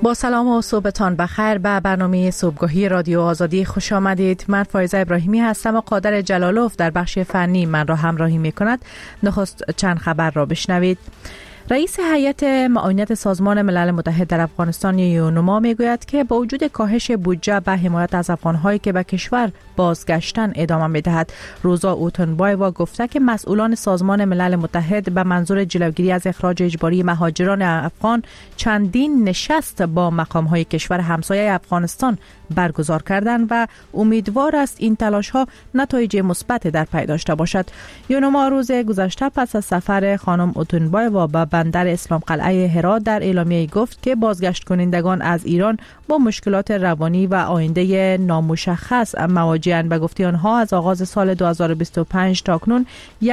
با سلام و صبحتان بخیر به برنامه صبحگاهی رادیو آزادی خوش آمدید. من فایزه ابراهیمی هستم و قادر جلالوف در بخش فنی من را همراهی می کند. نخست چند خبر را بشنوید. رئیس هیئت معاونت سازمان ملل متحد در افغانستان یونما میگوید که با وجود کاهش بودجه به حمایت از افغان‌هایی که به کشور بازگشتن ادامه می‌دهد. روزا اوتنبایوا گفته که مسئولان سازمان ملل متحد به منظور جلوگیری از اخراج اجباری مهاجران افغان چندین نشست با مقام‌های کشور همسایه افغانستان برگزار کردند و امیدوار است این تلاش‌ها نتایج مثبت در پی داشته باشد. یونما روز گذشته پس از سفر خانم اوتنبایوا به بندر اسلام قلعه هرات در اعلامیه گفت که بازگشت کنندگان از ایران با مشکلات روانی و آینده نامشخص مواجه‌اند و گفته آنها از آغاز سال 2025 تا کنون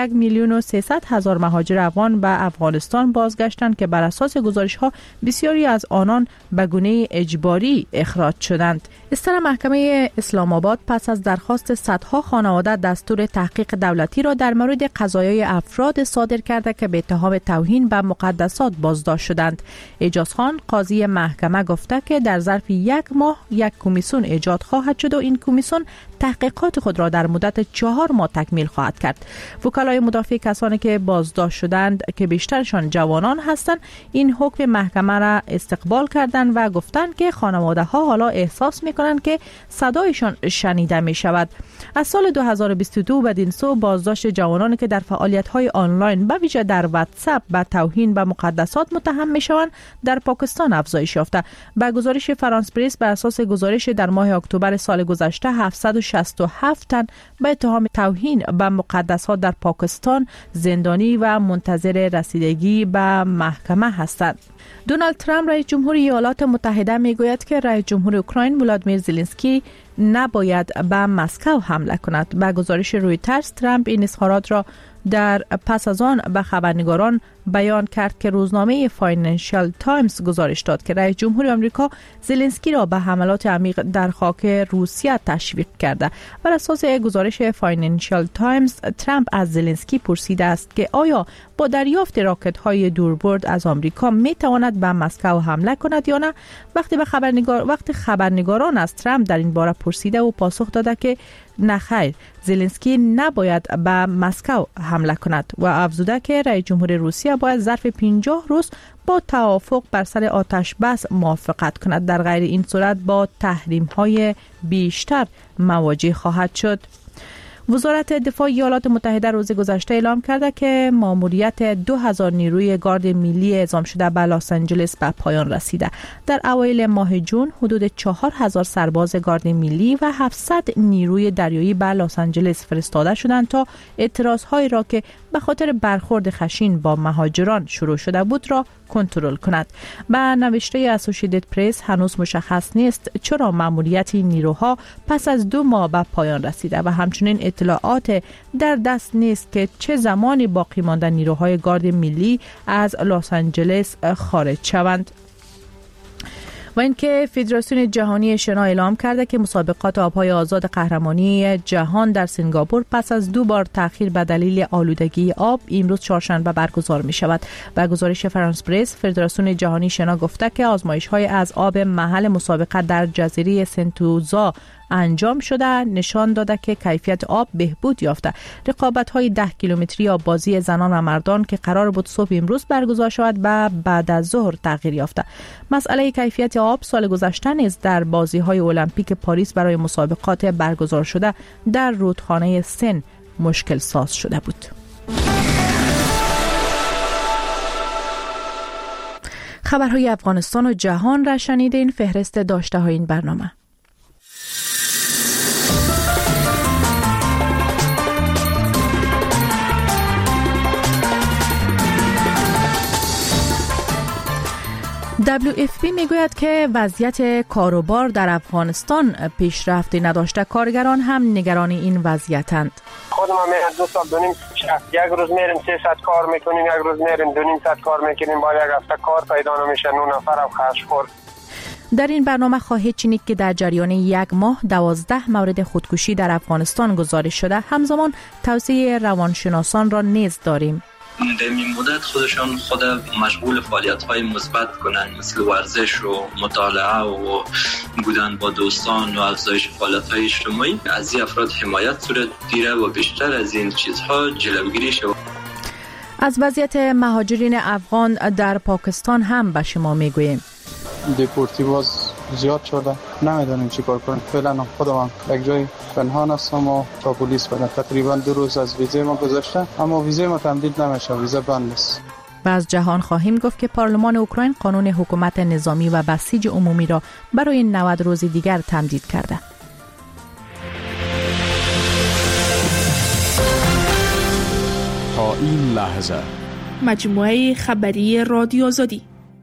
1,300,000 مهاجر افغان به افغانستان بازگشتند که بر اساس گزارش‌ها بسیاری از آنان به گونه اجباری اخراج شدند. استر محکمه اسلام آباد پس از درخواست صدها خانواده دستور تحقیق دولتی را در مورد قضایای افراد صادر کرده که به اتهام توهین به مقدسات بازداشت شدند. اعجاز خان قاضی محکمه گفته که در ظرف 1 ماه یک کمیسیون ایجاد خواهد شد و این کمیسیون تحقیقات خود را در مدت 4 ماه تکمیل خواهد کرد. وکلای مدافع کسانی که بازداشت شدند که بیشترشان جوانان هستند این حکم محکمه را استقبال کردند و گفتند که خانواده ها حالا احساس میکنند که صدایشان شنیده می شود. از سال 2022 بدین سو بازداشت جوانانی که در فعالیت های آنلاین به ویژه در واتساپ به توهین به مقدسات متهم می شوند در پاکستان افزایش یافته. به گزارش فرانس پرس به اساس گزارش در ماه اکتبر سال گذشته 767 تن به اتهام توهین به مقدسات در پاکستان زندانی و منتظر رسیدگی به محکمه هستند. دونالد ترامپ رئیس جمهور ایالات متحده میگوید که رئیس جمهور اوکراین ولادیمیر زلنسکی نباید به مسکو حمله کند. به گزارش رویترز ترامپ این اظهارات را در پس از آن به خبرنگاران بیان کرد که روزنامه فاینانشال تایمز گزارش داد که رئیس جمهور آمریکا زلنسکی را به حملات عمیق در خاک روسیه تشویق کرده. بر اساس گزارش فاینانشال تایمز ترامپ از زلنسکی پرسیده است که آیا با دریافت راکت‌های دوربرد از آمریکا می‌تواند به مسکو حمله کند یا نه. وقتی خبرنگاران از ترامپ در این باره پرسیده و پاسخ داده که نخیر، زلنسکی نباید به مسکو حمله کند و افزوده که رئیس جمهور روسیه باید ظرف 50 روز با توافق بر سر آتش بس موافقت کند. در غیر این صورت با تحریم‌های بیشتر مواجه خواهد شد. وزارت دفاع ایالات متحده روز گذشته اعلام کرده که ماموریت 2000 نیروی گارد ملی اعزام شده به لس آنجلس به پایان رسیده. در اوایل ماه جون حدود 4000 سرباز گارد ملی و 700 نیروی دریایی به لس آنجلس فرستاده شدند تا اعتراضهایی را که به خاطر برخورد خشن با مهاجران شروع شده بود را کنترل کند. به نوشته اسوسییتد پرس هنوز مشخص نیست چرا ماموریت نیروها پس از 2 ماه به پایان رسیده و همچنین اطلاعات در دست نیست که چه زمانی باقی مانده نیروهای گارد ملی از لس آنجلس خارج شوند. و اینکه فدراسیون جهانی شنا اعلام کرده که مسابقات آبهای آزاد قهرمانی جهان در سنگاپور پس از 2 بار تأخیر به دلیل آلودگی آب امروز چهارشنبه برگزار می شود. به گزارش فرانس پرس فدراسیون جهانی شنا گفته که آزمایش‌های از آب محل مسابقه در جزیره سنتوزا انجام شده نشان داده که کیفیت آب بهبود یافته. رقابت‌های 10 کیلومتری آببازی زنان و مردان که قرار بود صبح امروز برگزار شود به بعد از ظهر تغییر یافته. مسئله کیفیت آب سال گذشته نیز در بازی‌های المپیک پاریس برای مسابقات برگزار شده در رودخانه سن مشکل ساز شده بود. خبرهای افغانستان و جهان را شنیدین. فهرست داشته های این برنامه. WFP میگوید که وضعیت کاروبار در افغانستان پیشرفتی نداشته. کارگران هم نگران این وضعیتند. خودم هم 2 سال 2.5 یک روز میریم 300 کار میکنیم، یک روز میریم 2.5 کار میکنیم، بعد یک هفته کار پیدا نمیشه، 9 نفر هم خرج خورد. در این برنامه خواهید شنید که در جریان 1 ماه 12 مورد خودکشی در افغانستان گزارش شده. همزمان توصیه روانشناسان را نیز داریم. در این مدت خودشان خود مشغول فعالیت‌های مثبت کنن، مثل ورزش و مطالعه و بودن با دوستان و افزایش فعالیت‌های اجتماعی. از این افراد حمایت صورت گیره و بیشتر از این چیزها جلوگیری شود. از وضعیت مهاجرین افغان در پاکستان هم به شما میگوییم. دیپورتی باز زیاد شده، نمیدونیم چی کار کنیم. فعلا خودم یک جای پنهان هستم و تا پلیس بدن. تقریبا 2 روز از ویزه ما گذشته، اما ویزه ما تمدید نمیشه، ویزه بند است. و از جهان خواهیم گفت که پارلمان اوکراین قانون حکومت نظامی و بسیج عمومی را برای 90 روز دیگر تمدید کرده. تا این لحظه مجموعه خبری رادیو آزادی.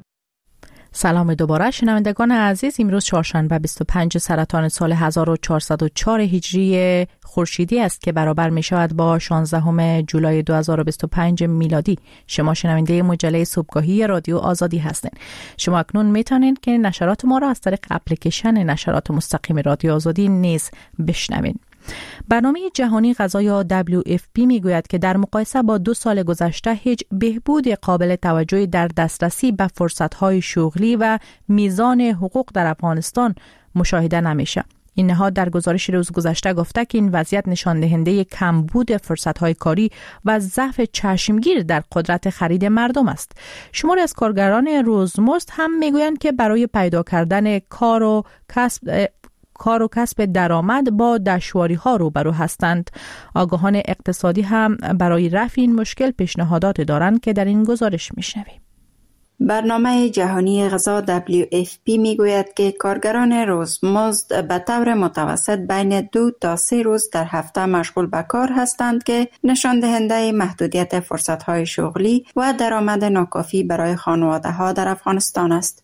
سلام دوباره شنوندگان عزیز. امروز چهارشنبه 25 سرطان سال 1404 هجری خورشیدی است که برابر می شود با 16 جولای 2025 میلادی. شما شنونده مجله صبحگاهی رادیو آزادی هستین. شما اکنون می توانید که نشرات ما را از طریق اپلیکیشن نشرات مستقیم رادیو آزادی نیز بشنوید. برنامه جهانی غذا یا WFP میگوید که در مقایسه با 2 سال گذشته هیچ بهبود قابل توجهی در دسترسی به فرصت‌های شغلی و میزان حقوق در افغانستان مشاهده نمیشه. این نهاد در گزارش روز گذشته گفته که این وضعیت نشان دهنده کمبود فرصت‌های کاری و ضعف چشمگیر در قدرت خرید مردم است. شماری از کارگران روزمزد هم میگویند که برای پیدا کردن کار و کسب درآمد با دشواری‌ها روبرو هستند. آگاهان اقتصادی هم برای رفع این مشکل پیشنهادات دارند که در این گزارش میشنویم. برنامه جهانی غذا WFP میگوید که کارگران روزمزد به طور متوسط بین 2 تا 3 روز در هفته مشغول به کار هستند که نشان دهنده محدودیت فرصت‌های شغلی و درآمد ناکافی برای خانواده‌ها در افغانستان است.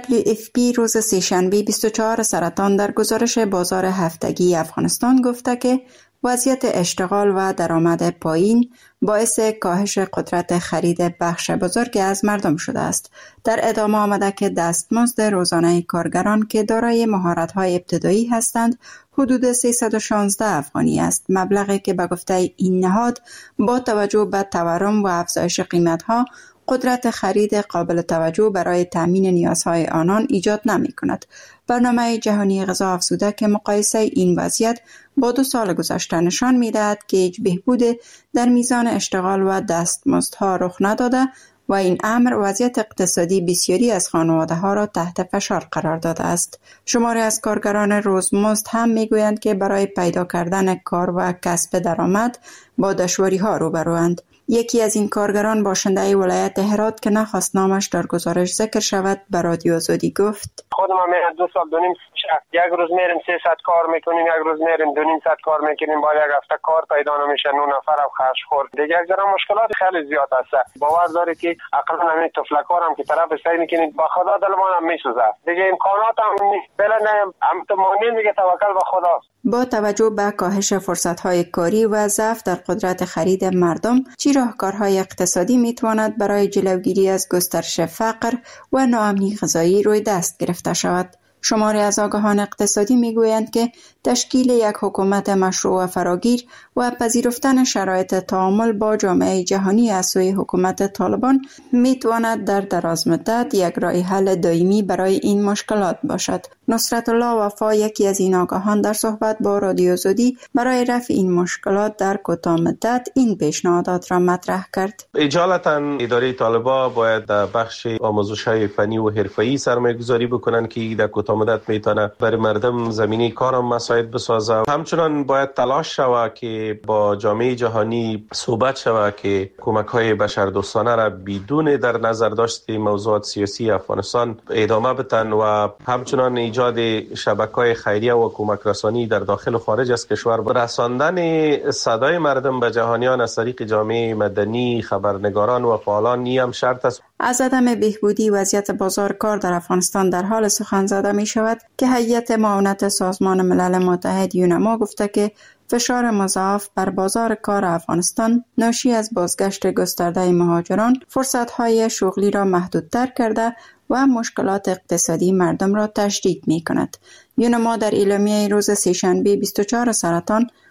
WFP روز سه‌شنبه 24 سرطان در گزارش بازار هفتگی افغانستان گفته که وضعیت اشتغال و درآمد پایین باعث کاهش قدرت خرید بخش بزرگی از مردم شده است. در ادامه آمده که دستمزد روزانه کارگران که دارای مهارت‌های ابتدایی هستند حدود 316 افغانی است، مبلغی که به گفته این نهاد با توجه به تورم و افزایش قیمت‌ها قدرت خرید قابل توجه برای تامین نیازهای آنان ایجاد نمی‌کند. برنامه جهانی غذا افزوده که مقایسه این وضعیت با 2 سال گذشته نشان می‌دهد که هیچ بهبود در میزان اشتغال و دستمزدها رخ نداده و این امر وضعیت اقتصادی بسیاری از خانواده‌ها را تحت فشار قرار داده است. شماری از کارگران روزمزد هم می‌گویند که برای پیدا کردن کار و کسب درآمد با دشواری‌ها روبروند. یکی از این کارگران باشنده ولایت هرات که نخواست نامش در گزارش ذکر شود به رادیو آزادی گفت: خودم هم 2 سال 2 نیم یک روز میریم 300 کار میکنیم، یک روز میریم 200 کار میکنیم، با یک هفته کار پیدا نمیشه، 9 نفر هم خرج خورد. دیگه یک ذره مشکلات خیلی زیاد است. باور داره که اقلا همین تفلکار هم که طرف سعی میکنید با خدا دلمان هم میسوزه. دیگه امکانات هم بلا نه هم تو مؤمن دیگه توکل به خدا. با توجه به کاهش فرصت‌های کاری و ضعف در قدرت خرید مردم، چه راهکارهای اقتصادی میتواند برای جلوگیری از گسترش فقر و ناامنی غذایی روی دست گرفته شود؟ شماری از آگاهان اقتصادی میگویند که تشکیل یک حکومت مشروع و فراگیر و پذیرفتن شرایط تعامل با جامعه جهانی از سوی حکومت طالبان میتواند در دراز مدت یک راه حل دائمی برای این مشکلات باشد. نصرت الله وفا، یکی از این آگاهان، در صحبت با رادیو آزادی برای رفع این مشکلات در کوتاه مدت این پیشنهادات را مطرح کرد. اجالتا اداره طالبان باید در بخش آموزش‌های فنی و حرفه‌ای سرمایه‌گذاری بکنن که در کوتاه مدت میتونه برای مردم زمینه کار هم مساعد بسازه. همچنان باید تلاش شود که با جامعه جهانی صحبت شود که کمک‌های بشردوستانه را بدون در نظر داشت موضوعات سیاسی افغانستان ادامه بدن و همچنان ایجاد شبکه‌های خیریه و کمک رسانی در داخل و خارج از کشور و رساندن صدای مردم به جهانیان از طریق جامعه مدنی، خبرنگاران و فعالان هم شرط است. از عدم بهبودی وضعیت بازار کار در افغانستان در حال سخن زده می شود که هیئت معاونت سازمان ملل متحد یونما گفته که فشار مضاعف بر بازار کار افغانستان ناشی از بازگشت گسترده مهاجران فرصت‌های شغلی را محدودتر کرده و مشکلات اقتصادی مردم را تشدید می کند. یونما در اعلامیه روز سه‌شنبه 24 سرطان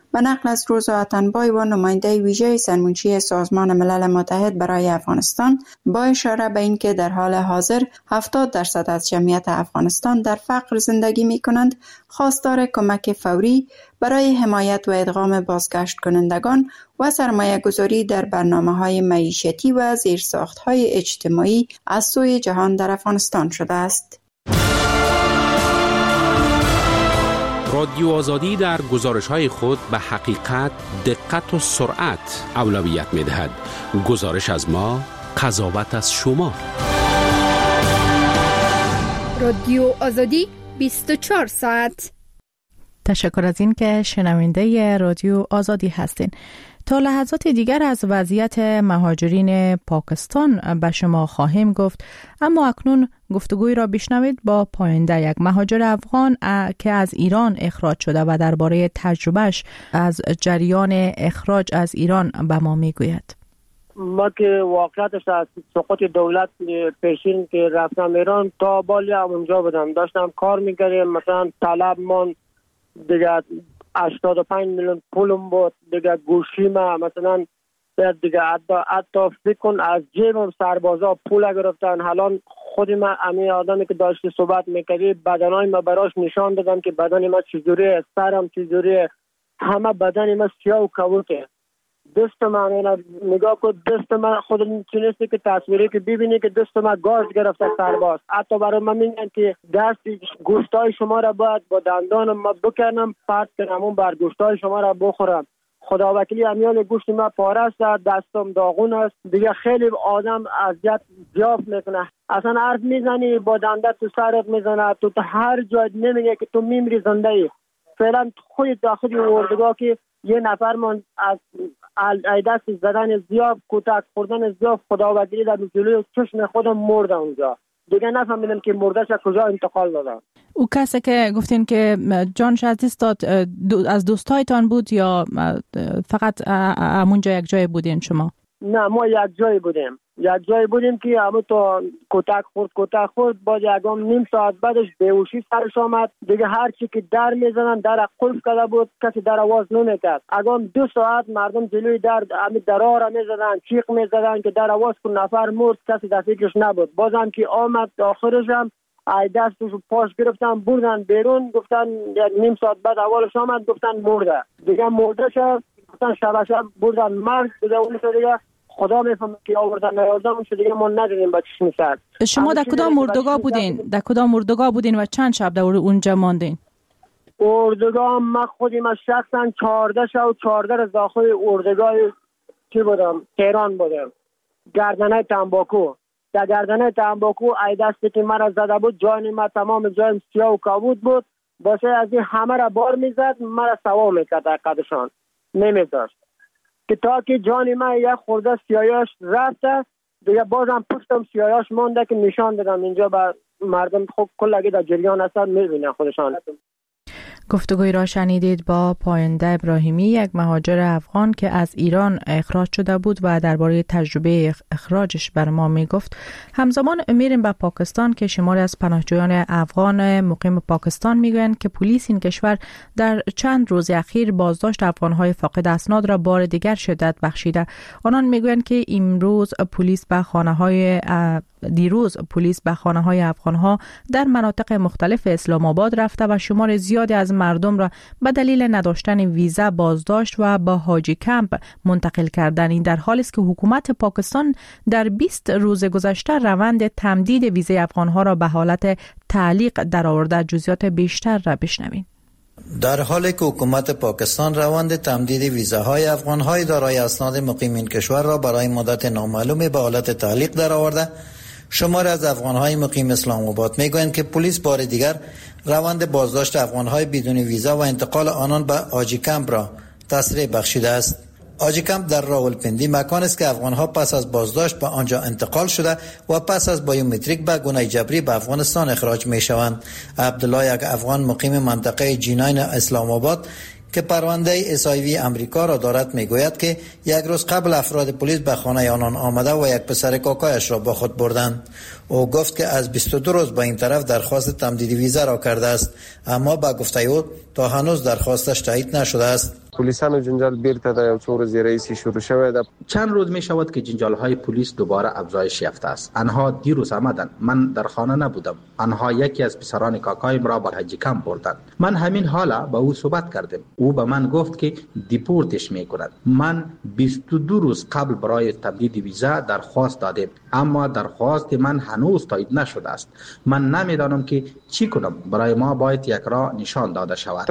به نقل از روزا اتنبای نماینده ویژه سرمنشی سازمان ملل متحد برای افغانستان با اشاره به اینکه در حال حاضر 70% از جمعیت افغانستان در فقر زندگی می کنند، خواستار کمک فوری برای حمایت و ادغام بازگشت کنندگان و سرمایه گذاری در برنامه‌های معیشتی و زیرساخت‌های اجتماعی از سوی جهان در افغانستان شده است. رادیو آزادی در گزارش‌های خود به حقیقت، دقت و سرعت اولویت می‌دهد. گزارش از ما، قضاوت از شما. رادیو آزادی 24 ساعت. تشکر از این که شنونده رادیو آزادی هستین. تا لحظات دیگر از وضعیت مهاجرین پاکستان به شما خواهیم گفت، اما اکنون گفتگوی را بشنوید با پاینده، یک مهاجر افغان که از ایران اخراج شده و درباره تجربهش از جریان اخراج از ایران به ما میگوید. ما که واقعیتش از سقوط دولت پیشین که رفتم ایران تا بالی اونجا بودم، داشتم کار میکردم، مثلا طلب من دیگه 85 میلیون پولم بود، دیگه گوشیم مثلا دیگه حتی فکر کن از جیبم سربازا پول گرفتن. حالا خود من امی آدمی که داشتی صحبت میکردی بدنای ما براش نشان دادم که بدن ما چجوریه، سرم چجوریه، همه بدن ما سیاه و کبوته. دست من نگاه کن، دست من خود تونستی که تصویری که ببینی که دست من گاز گرفته سرباز. حتی برای من میگن که دست گوشتای شما را باید با دندانم ما بکنم، پرت کنم اون بر گوشتای شما را بخورم. خدا وکیلی امیال گوشت ما پاره است، دستم داغون است. دیگه خیلی آدم اذیت زیاد میکنه. اصلا حرف میزنی با دنده تو سرت میزنه، تو هر جای نمیگه که تو میمیری زنده ای. فعلا خود داخل اردوگاه که یه نفر من از دست زدن زیاد، کتک خوردن زیاد، خدا وکیلی در جلوی چشم خودم مرده اونجا. دیگه نفهمیدم که مردهش کجا انتقال دادن. او کسی که گفتین که جانش از دست داد از دوستایتان بود یا فقط همونجا یک جای بودین شما؟ نه، ما یک جای بودیم که همون تو کتک خورد بعد یکم نیم ساعت بعدش بیهوشی سرش آمد. دیگه هر چی که در میزنن در قلف کرده بود، کسی در آواز نمیکرد. اگم 2 ساعت مردم جلوی در همین درا را میزدن، چیق میزدن که در آواز کن، نفر مرد، کسی در فکرش نبود. بازم که آمد آخرش هم دستش پاش گرفتن بردن بیرون، گفتن نیم ساعت بعد اولش آمد گفتن مرده. دیگه مرده شد، گفتن شب بردن مرد. دیگه اون دیگه خدا میفهمه که آوردن نیاوردن شده، دیگه ما ندیدیم با چشم سر. شما در کدام اردوگاه بودین و چند شب در اونجا ماندین؟ اردوگاه ما خودم شخصا 14 شب 14 روز داخل اردوگاه چی بودم؟ تهران بودم. گردنه تنباکو. در گردنه تنباکو ای دستی که مرا زده بود، جان ما تمام جایم سیاه و کبود بود. واسه از این همه را بار میزد، مرا سوا میکرد در قدشان نمیذاشت که تا که جان من یک خورده سیاهش رفته، دیگه بازم پشتم سیاهش مونده که نشان دادم اینجا به مردم. خب کلگی در جریان هستن میبینن خودشان. گفتگوی را شنیدید با پاینده ابراهیمی، یک مهاجر افغان که از ایران اخراج شده بود و درباره تجربه اخراجش بر ما میگفت. همزمان میریم به پاکستان که شماری از پناهجویان افغان مقیم پاکستان میگویند که پلیس این کشور در چند روز اخیر بازداشت افغانهای فاقد اسناد را بار دیگر شدت بخشیده. آنان میگویند که دیروز پلیس به خانه‌های افغانها در مناطق مختلف اسلام آباد رفته و شمار زیادی از مردم را به دلیل نداشتن ویزا بازداشت و به حاجی کمپ منتقل کردن. این در حالی است که حکومت پاکستان در 20 روز گذشته روند تمدید ویزای افغانها را به حالت تعلیق درآورده. جزئیات بیشتر را بشنوید. در حالی که حکومت پاکستان روند تمدید ویزاهای افغانهای دارای اسناد مقیم این کشور را برای مدت نامعلومی به حالت تعلیق درآورده، شماری از افغانهای مقیم اسلام آباد میگویند که پلیس بار دیگر روند بازداشت افغانهای بدون ویزا و انتقال آنان به حاجی کمپ را تسریع بخشیده است. حاجی کمپ در راولپندی مکان است که افغانها پس از بازداشت به آنجا انتقال شده و پس از بایومتریک به گونه جبری به افغانستان اخراج می شوند. عبدالله، یک افغان مقیم منطقه جیناین اسلام آباد که پرونده اسایوی امریکا را دارد، میگوید که یک روز قبل افراد پلیس به خانه آنان آمده و یک پسر کاکایش را با خود بردند. او گفت که از 22 روز به این طرف درخواست تمدید ویزا را کرده است، اما با گفته او تا هنوز درخواستش تایید نشده است. پلیسان جنجال بیرته در چه روز رئیسی شروع شده. چند روز می شود که جنجال های پلیس دوباره افزایش یافته است. آنها دیروز آمدند. من در خانه نبودم. آنها یکی از پسران کاکایم را به حج کمپ بردند. من همین حالا با او صحبت کردم. او به من گفت که دیپورتش میکند. من 22 روز قبل برای تمدید ویزا درخواست دادم، اما درخواست من هنوز تایید نشده است. من نمیدانم که چی کنم. برای ما باید یک راه نشان داده شود.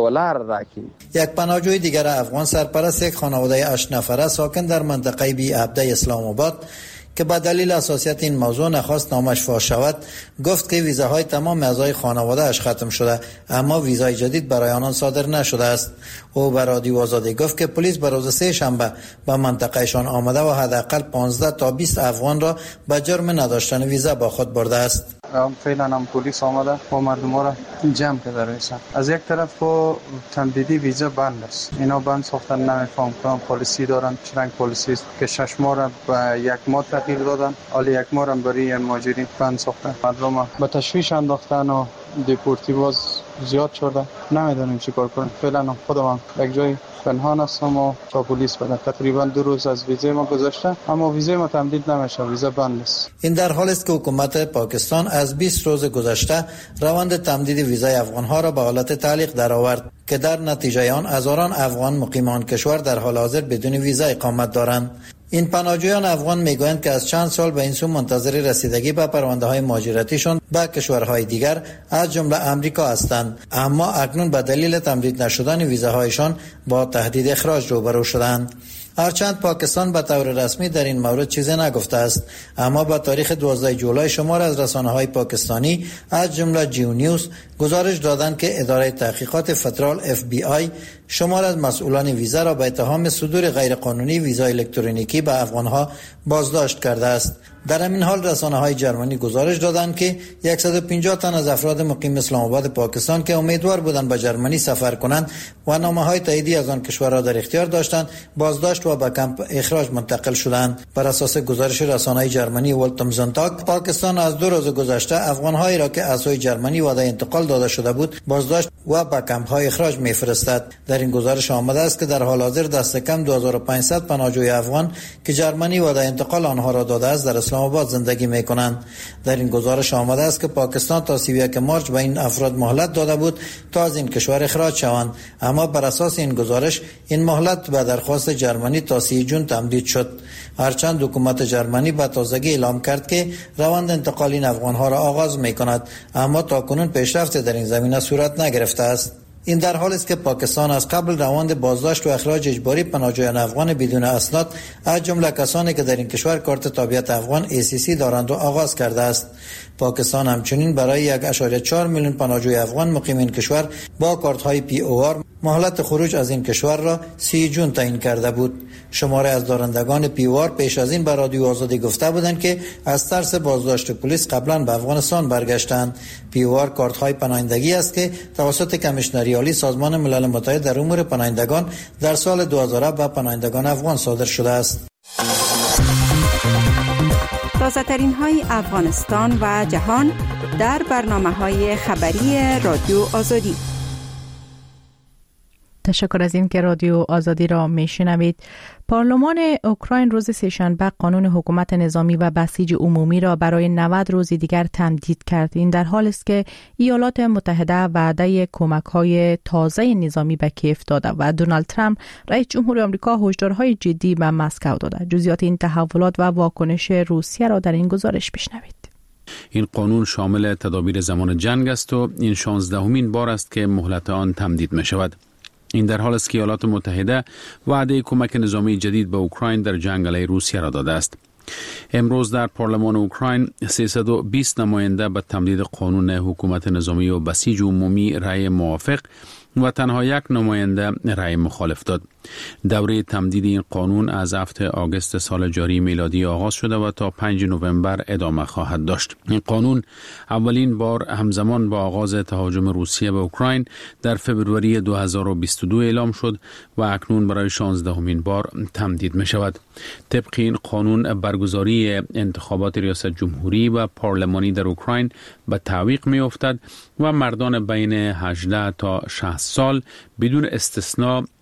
یک پناهجوی دیگر افغان سرپرست یک خانواده 8 نفره ساکن در منطقه بی عبده اسلام آباد که به دلیل حساسیت این موضوع نخواست نامش فاش شود، گفت که ویزاهای تمام اعضای خانواده اش ختم شده، اما ویزای جدید برای آنان صادر نشده است. او به رادیو آزادی گفت که پلیس به روز 3 شنبه به منطقهشان آمده و حداقل 15 تا 20 افغان را به جرم نداشتن ویزا با خود برده است. فعلا هم پلیس آمده و مردم را جمع کرده رئیسان. از یک طرف و تمدیدی ویزا بند است. اینا بند ساختن، نمیفهم کنم پالیسی دارن. چرنگ پالیسی است که 6 ماه را به 1 ماه تغییر دادن، حالا 1 ماه را برای مهاجرین بند ساختن. مردم به تشویش انداختن و دیپورتی باز زیاد شده. نمیدونیم چی کار کنیم. فعلا خودم یک جای پنهان هستم و تا پلیس بده. تقریبا 2 روز از ویزای ما گذشته، اما ویزای ما تمدید نمیشه، ویزا بند است. این در حالی است که حکومت پاکستان از 20 روز گذشته روند تمدید ویزای افغان‌ها را به حالت تعلیق درآورد که در نتیجه آن هزاران افغان مقیمان کشور در حال حاضر بدون ویزا اقامت دارند. این پناهجویان افغان میگویند که از چند سال به این سو منتظر رسیدگی به پرونده های مهاجرتیشان به کشورهای دیگر از جمله امریکا هستند، اما اکنون به دلیل تمدید نشدن ویزاهایشان با تهدید اخراج روبرو شدند. هرچند پاکستان به طور رسمی در این مورد چیزی نگفته است، اما با تاریخ 12 جولای شمار از رسانه‌های پاکستانی از جمله جیو نیوز گزارش دادند که اداره تحقیقات فدرال FBI شمار از مسئولان ویزا را به اتهام صدور غیرقانونی ویزای الکترونیکی به افغانها بازداشت کرده است. در همین حال رسانه‌های جرمنی گزارش دادند که 150 تن از افراد مقیم اسلام آباد پاکستان که امیدوار بودند به جرمنی سفر کنند و نامه‌های تاییدی از آن کشورها در اختیار داشتند، بازداشت و به کمپ اخراج منتقل شدند. بر اساس گزارش رسانه‌های جرمنی ولتمزنتاگ، پاکستان از 2 روز گذشته افغان‌هایی را که از سوی جرمنی وعده انتقال داده شده بود بازداشت و به کمپ‌های اخراج می‌فرستد. در این گزارش آمده است که در حال حاضر دست کم 2500 پناهجوی افغان که جرمنی وعده انتقال آنها را داده است در اسلام آباد زندگی می‌کنند. در این گزارش آمده است که پاکستان تا 31 مارس به این افراد مهلت داده بود تا از این کشور اخراج شوند، اما بر اساس این گزارش این مهلت به درخواست جرمنی تا 30 جون تمدید شد. هرچند حکومت جرمنی به تازگی اعلام کرد که روند انتقال این افغان‌ها را آغاز می‌کند، اما تاکنون پیشرفت در این زمینه صورت نگرفته است. این در حالی است که پاکستان از قبل روند بازداشت و اخراج اجباری پناهجویان افغان بدون اسناد از جمله کسانی که در این کشور کارت تابعیت افغان ACC دارند و آغاز کرده است. پاکستان همچنین برای 1.4 میلیون پناهجوی افغان مقیم این کشور با کارت‌های POR مهلت خروج از این کشور را 30 جون تعیین کرده بود. شماره از دارندگان POR پیش از این به رادیو آزادی گفته بودند که از ترس بازداشت پلیس قبلا به افغانستان برگشتند. POR کارت‌های پناهندگی است که توسط کمیشنری عالی سازمان ملل متحد در امور پناهندگان در سال 2000 به پناهندگان افغان صادر شده است. تازه‌ترین های افغانستان و جهان در برنامه‌های خبری رادیو آزادی. تشکر از این که رادیو آزادی را میشنوید. پارلمان اوکراین روز سه‌شنبه قانون حکومت نظامی و بسیج عمومی را برای 90 روز دیگر تمدید کرد. این در حالی است که ایالات متحده وعده کمک‌های تازه نظامی به کیف داده و دونالد ترامپ رئیس جمهور آمریکا هشدارهای جدی به مسکو داده. جزئیات این تحولات و واکنش روسیه را در این گزارش بشنوید. این قانون شامل تدابیر زمان جنگ است و این 16مین بار است که مهلت آن تمدید می شود. این در حال است که ایالات متحده وعده کمک نظامی جدید به اوکراین در جنگ علیه روسیه را داده است. امروز در پارلمان اوکراین 320 نماینده به تمدید قانون حکومت نظامی و بسیج عمومی رأی موافق و تنها یک نماینده رأی مخالف داد. دوره تمدید این قانون از هفته آگوست سال جاری میلادی آغاز شده و تا 5 نوامبر ادامه خواهد داشت. این قانون اولین بار همزمان با آغاز تهاجم روسیه به اوکراین در فوریه 2022 اعلام شد و اکنون برای 16مین بار تمدید می شود. طبق این قانون برگزاری انتخابات ریاست جمهوری و پارلمانی در اوکراین به تعویق می افتد و مردان بین 18 تا 60 سال بدون استثناء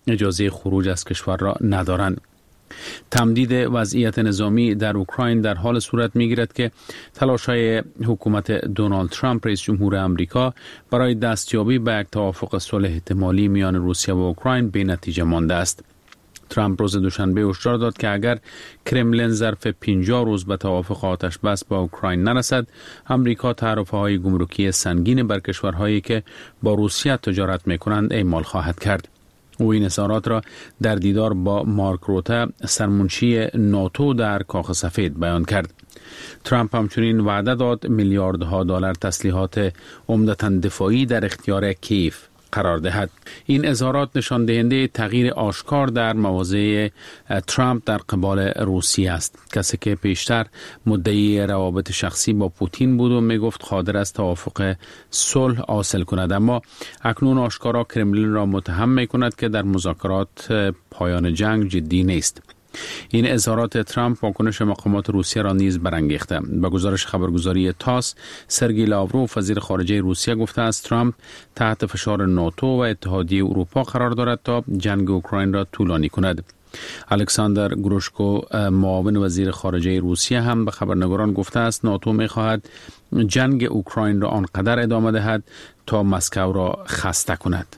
اجازه خروج از کشور را ندارند. تمدید وضعیت نظامی در اوکراین در حال صورت می‌گیرد که تلاش‌های حکومت دونالد ترامپ رئیس جمهور آمریکا برای دستیابی به یک توافق صلح احتمالی میان روسیه و اوکراین بی نتیجه مانده است. ترامپ روز دوشنبه هشدار داد که اگر کرملین ظرف 50 روز به توافق آتش بس با اوکراین نرسد، آمریکا تعرفه‌های گمرکی سنگین بر کشورهایی که با روسیه تجارت می‌کنند اعمال خواهد کرد. او این اظهارات را در دیدار با مارک روته سرمنشی ناتو در کاخ سفید بیان کرد. ترامپ همچنین وعده داد میلیاردها دلار تسلیحات عمدتاً دفاعی در اختیار کیف قرار دهد. این اظهارات نشان دهنده تغییر آشکار در مواضع ترامپ در قبال روسیه است. کسی که پیشتر مدعی روابط شخصی با پوتین بود و میگفت قادر است توافق صلح حاصل کند، اما اکنون آشکارا کرملین را متهم میکند که در مذاکرات پایان جنگ جدی نیست. این اظهارات ترامپ واکنش مقامات روسیه را نیز برانگیخته. با گزارش خبرگزاری تاس، سرگئی لاوروف وزیر خارجه روسیه گفته است ترامپ تحت فشار ناتو و اتحادیه اروپا قرار دارد تا جنگ اوکراین را طولانی کند. الکساندر گروشکو معاون وزیر خارجه روسیه هم به خبرنگاران گفته است ناتو می‌خواهد جنگ اوکراین را آنقدر ادامه دهد تا مسکو را خسته کند.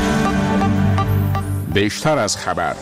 بیشتر از خبر.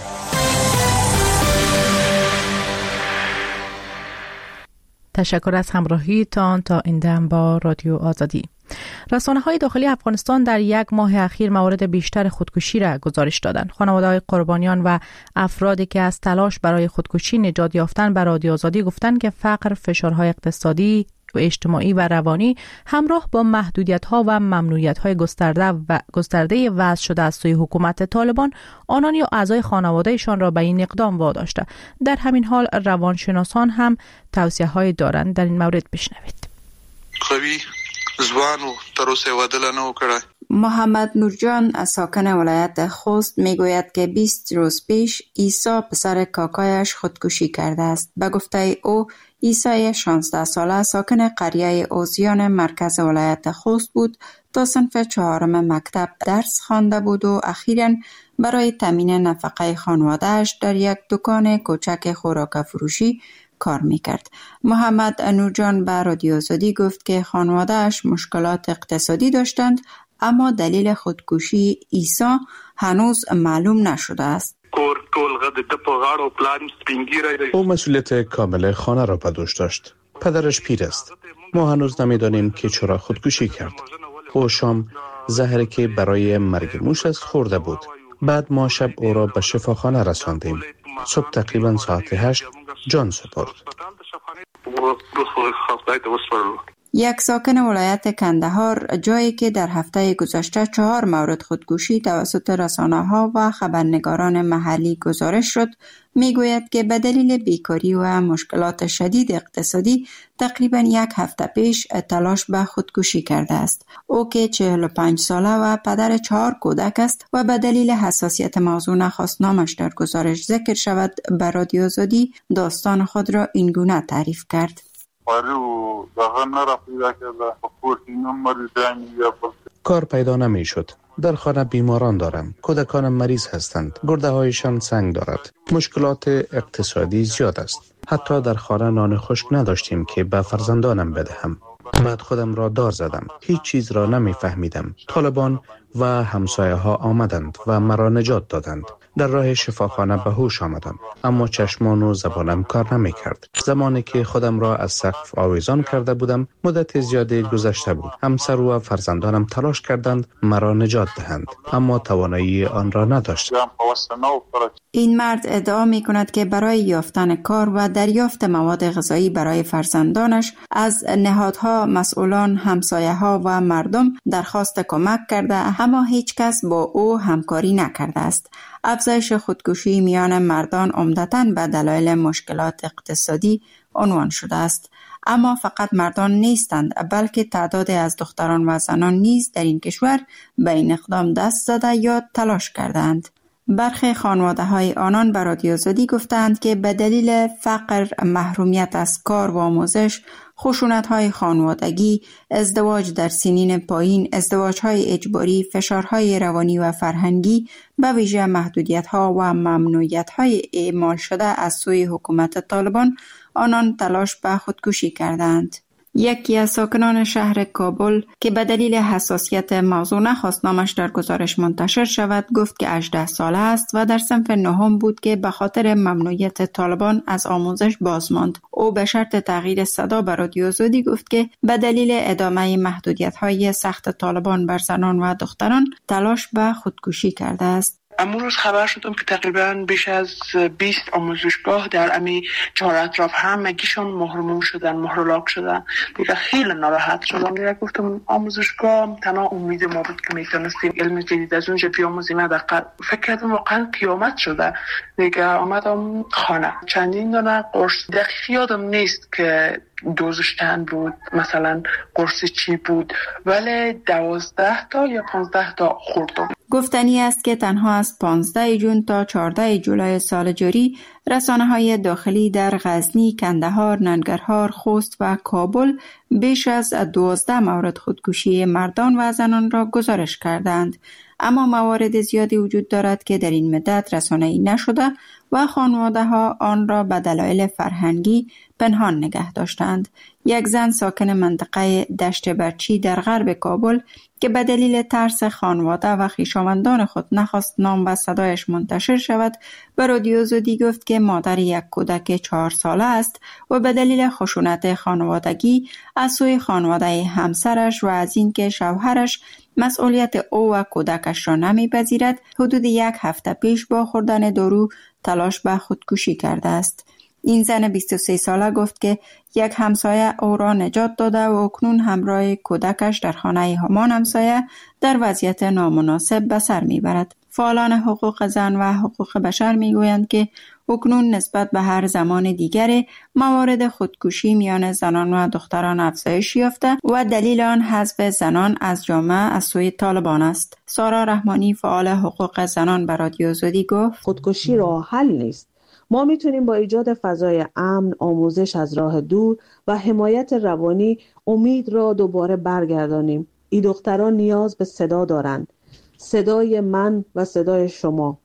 تشکر از همراهیتان تا این دم با رادیو آزادی. رسانه‌های داخلی افغانستان در یک ماه اخیر موارد بیشتر خودکشی را گزارش دادند. خانواده‌های قربانیان و افرادی که از تلاش برای خودکشی نجات یافتند به رادیو آزادی گفتند که فقر، فشارهای اقتصادی و اجتماعی و روانی همراه با محدودیت‌ها و ممنوعیت‌های گسترده وضع شده از سوی حکومت طالبان آنان یا اعضای خانواده‌شان را به این اقدام واداشته. در همین حال روانشناسان هم توصیه‌های دارند. در این مورد بشنوید. قوی زبان و تر اوسه ودل نه وکړه. محمد نورجان ساکن ولایت خوست میگوید که 20 روز پیش عیسی پسر کاکایش خودکشی کرده است. به گفته او عیسی 16 ساله ساکن قریه اوزیان مرکز ولایت خوست بود. تا صنف 4 مکتب درس خوانده بود و اخیراً برای تامین نفقه خانواده‌اش در یک دکان کوچک خوراک فروشی کار میکرد. محمد نورجان به رادیو آزادی گفت که خانواده‌اش مشکلات اقتصادی داشتند، اما دلیل خودکشی عیسی هنوز معلوم نشده است. او مسئولیت کامل خانه را به دوش داشت. پدرش پیر است. ما هنوز نمیدانیم که چرا خودکشی کرد. او شام زهری که برای مرگ موش است خورده بود. بعد ما شب او را به شفاخانه رساندیم. صبح تقریبا ساعت 8 جان سپرد. یک ساکن ولایت کندهار، جایی که در هفته گذشته 4 مورد خودکشی توسط رسانه‌ها و خبرنگاران محلی گزارش شد، میگوید که به دلیل بیکاری و مشکلات شدید اقتصادی تقریبا 1 هفته پیش تلاش به خودکشی کرده است. او که 45 ساله و پدر 4 کودک است و به دلیل حساسیت موضوع نخواست نامش در گزارش ذکر شود، به رادیو آزادی داستان خود را اینگونه تعریف کرد. کار پیدا نمی شد. در خانه بیماران دارم. کودکانم مریض هستند. گرده هایشان سنگ دارد. مشکلات اقتصادی زیاد است. حتی در خانه نان خشک نداشتیم که به فرزندانم بدهم. بعد خودم را دار زدم. هیچ چیز را نمی فهمیدم. طالبان و همسایه ها آمدند و مرا نجات دادند. در راه شفاخانه به هوش آمدم، اما چشمان و زبانم کار نمی کرد. زمانی که خودم را از سقف آویزان کرده بودم، مدت زیادی گذشته بود. همسر و فرزندانم تلاش کردند مرا نجات دهند، اما توانایی آن را نداشتم. این مرد ادعا می کند که برای یافتن کار و دریافت مواد غذایی برای فرزندانش از نهادها، مسئولان، همسایه ها و مردم درخواست کمک کرده، اما هیچ کس با او همکاری نکرده است. افزایش خودکشی میان مردان عمدتاً به دلایل مشکلات اقتصادی عنوان شده است. اما فقط مردان نیستند، بلکه تعدادی از دختران و زنان نیز در این کشور به این اقدام دست زده یا تلاش کردند. برخی خانواده‌های آنان به رادیو آزادی گفتند که به دلیل فقر، محرومیت از کار و آموزش، خشونت‌های خانوادگی، ازدواج در سنین پایین، ازدواج‌های اجباری، فشارهای روانی و فرهنگی، به ویژه محدودیت‌ها و ممنوعیت‌های اعمال شده از سوی حکومت طالبان آنان تلاش به خودکشی کردند. یکی از ساکنان شهر کابل که به دلیل حساسیت موضوع نخواست نامش در گزارش منتشر شود گفت که 18 ساله است و در صنف نهم بود که به خاطر ممنوعیت طالبان از آموزش باز ماند. او به شرط تغییر صدا به رادیو آزادی گفت که به دلیل ادامه محدودیت‌های سخت طالبان بر زنان و دختران تلاش به خودکشی کرده است. امروز خبر شدم که تقریبا بیش از 20 آموزشگاه در امی چهار اطراف همگیشون مهرموم شدن، مهرلاک شدن. دیگه خیلی ناراحت شدم. دیگه گفتم آموزشگاه تنها امید ما بود که میتونستیم علم جدید از اونجا بیاموزیم. فکر کردم واقعا قیامت شده. دیگه آمدم خانه. چندین دانه قرص دقیق یادم نیست که دوزش چند بود، مثلا قرص چی بود، ولی 12 تا یا 15 تا خوردم. گفتنی است که تنها از 15 جون تا 14 جولای سال جاری رسانه‌های داخلی در غزنی، کندهار، ننگرهار، خوست و کابل بیش از 12 مورد خودکشی مردان و زنان را گزارش کردند. اما موارد زیادی وجود دارد که در این مدت رسانه‌ای نشده و خانواده‌ها آن را به دلایل فرهنگی پنهان نگه داشتند. یک زن ساکن منطقه دشت برچی در غرب کابل که به دلیل ترس خانواده و خویشاوندان خود نخواست نام و صدایش منتشر شود به رادیو آزادی گفت که مادر یک کودک 4 ساله است و به دلیل خشونت خانوادگی از سوی خانواده همسرش و از اینکه شوهرش مسئولیت او و کودکش را نمیپذیرد حدود 1 هفته پیش با خوردن دارو تلاش به خودکشی کرده است. این زن 23 ساله گفت که یک همسایه او را نجات داده و اکنون همراه کودکش در خانه همان همسایه در وضعیت نامناسب به سر میبرد. فعالان حقوق زن و حقوق بشر میگویند که اکنون نسبت به هر زمان دیگری موارد خودکشی میان زنان و دختران افزایش یافته و دلیل آن حذف زنان از جامعه از سوی طالبان است. سارا رحمانی فعال حقوق زنان به رادیو آزادی گفت خودکشی راه حل نیست. ما میتونیم با ایجاد فضای امن، آموزش از راه دور و حمایت روانی امید را دوباره برگردانیم. این دختران نیاز به صدا دارند. صدای من و صدای شما.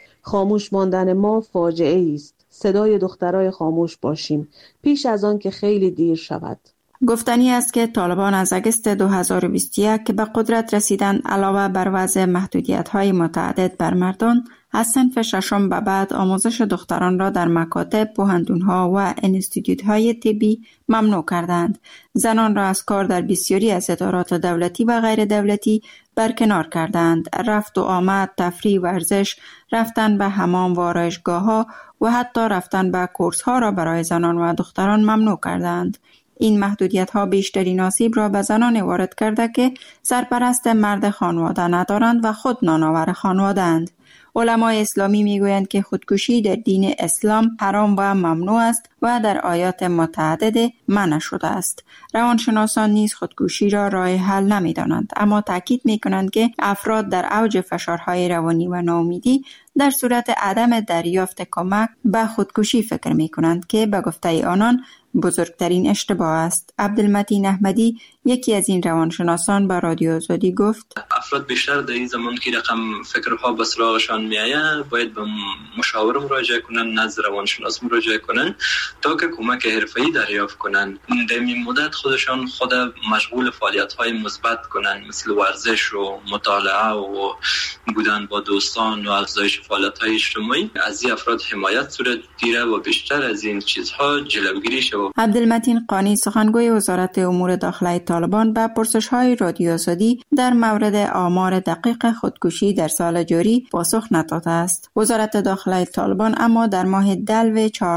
خاموش ماندن ما فاجعه است. صدای دخترای خاموش باشیم پیش از آن که خیلی دیر شود. گفتنی است که طالبان از اگست 2021 که به قدرت رسیدند علاوه بر وضع محدودیت‌های متعدد بر مردان از صنف ششم به بعد آموزش دختران را در مکاتب، پوهنتون‌ها و انستیتوت‌های طبی ممنوع کردند. زنان را از کار در بسیاری از ادارات دولتی و غیر دولتی برکنار کردند. رفت و آمد، تفریح، ورزش، رفتن به حمام و آرایشگاه‌ها و حتی رفتن به کورس‌ها را برای زنان و دختران ممنوع کردند. این محدودیت‌ها بیشترین آسیب را به زنان وارد کرده که سرپرست مرد خانواده ندارند و خود نانآور خانواده‌اند. علمای اسلامی میگویند که خودکشی در دین اسلام حرام و ممنوع است و در آیات متعدد منع شده است. روانشناسان نیز خودکشی را راه حل نمی‌دانند، اما تاکید می‌کنند که افراد در اوج فشارهای روانی و ناامیدی در صورت عدم دریافت کمک به خودکشی فکر می‌کنند که به گفته آنان بزرگترین اشتباه است. عبدالمتین احمدی یکی از این روانشناسان به رادیو آزادی گفت افراد بیشتر در این زمان که رقم فکرها به سراغشان میآید باید به مشاور مراجعه کنن، نزد روانشناس مراجعه کنن تا که کمک حرفه‌ای دریافت کنن. در این مدت خودشان خود مشغول فعالیت‌های مثبت کنن مثل ورزش و مطالعه و بودن با دوستان و افزایش فعالیت‌های اجتماعی. از این افراد حمایت صورت گیره و بیشتر از این چیزها جلوگیری شود. عبدالمتین قانی سخنگوی وزارت امور داخلی طالبان به پرسش‌های رادیو آزادی در مورد آمار دقیق خودکشی در سال جاری پاسخ نداده است. وزارت داخلی طالبان اما در ماه دلو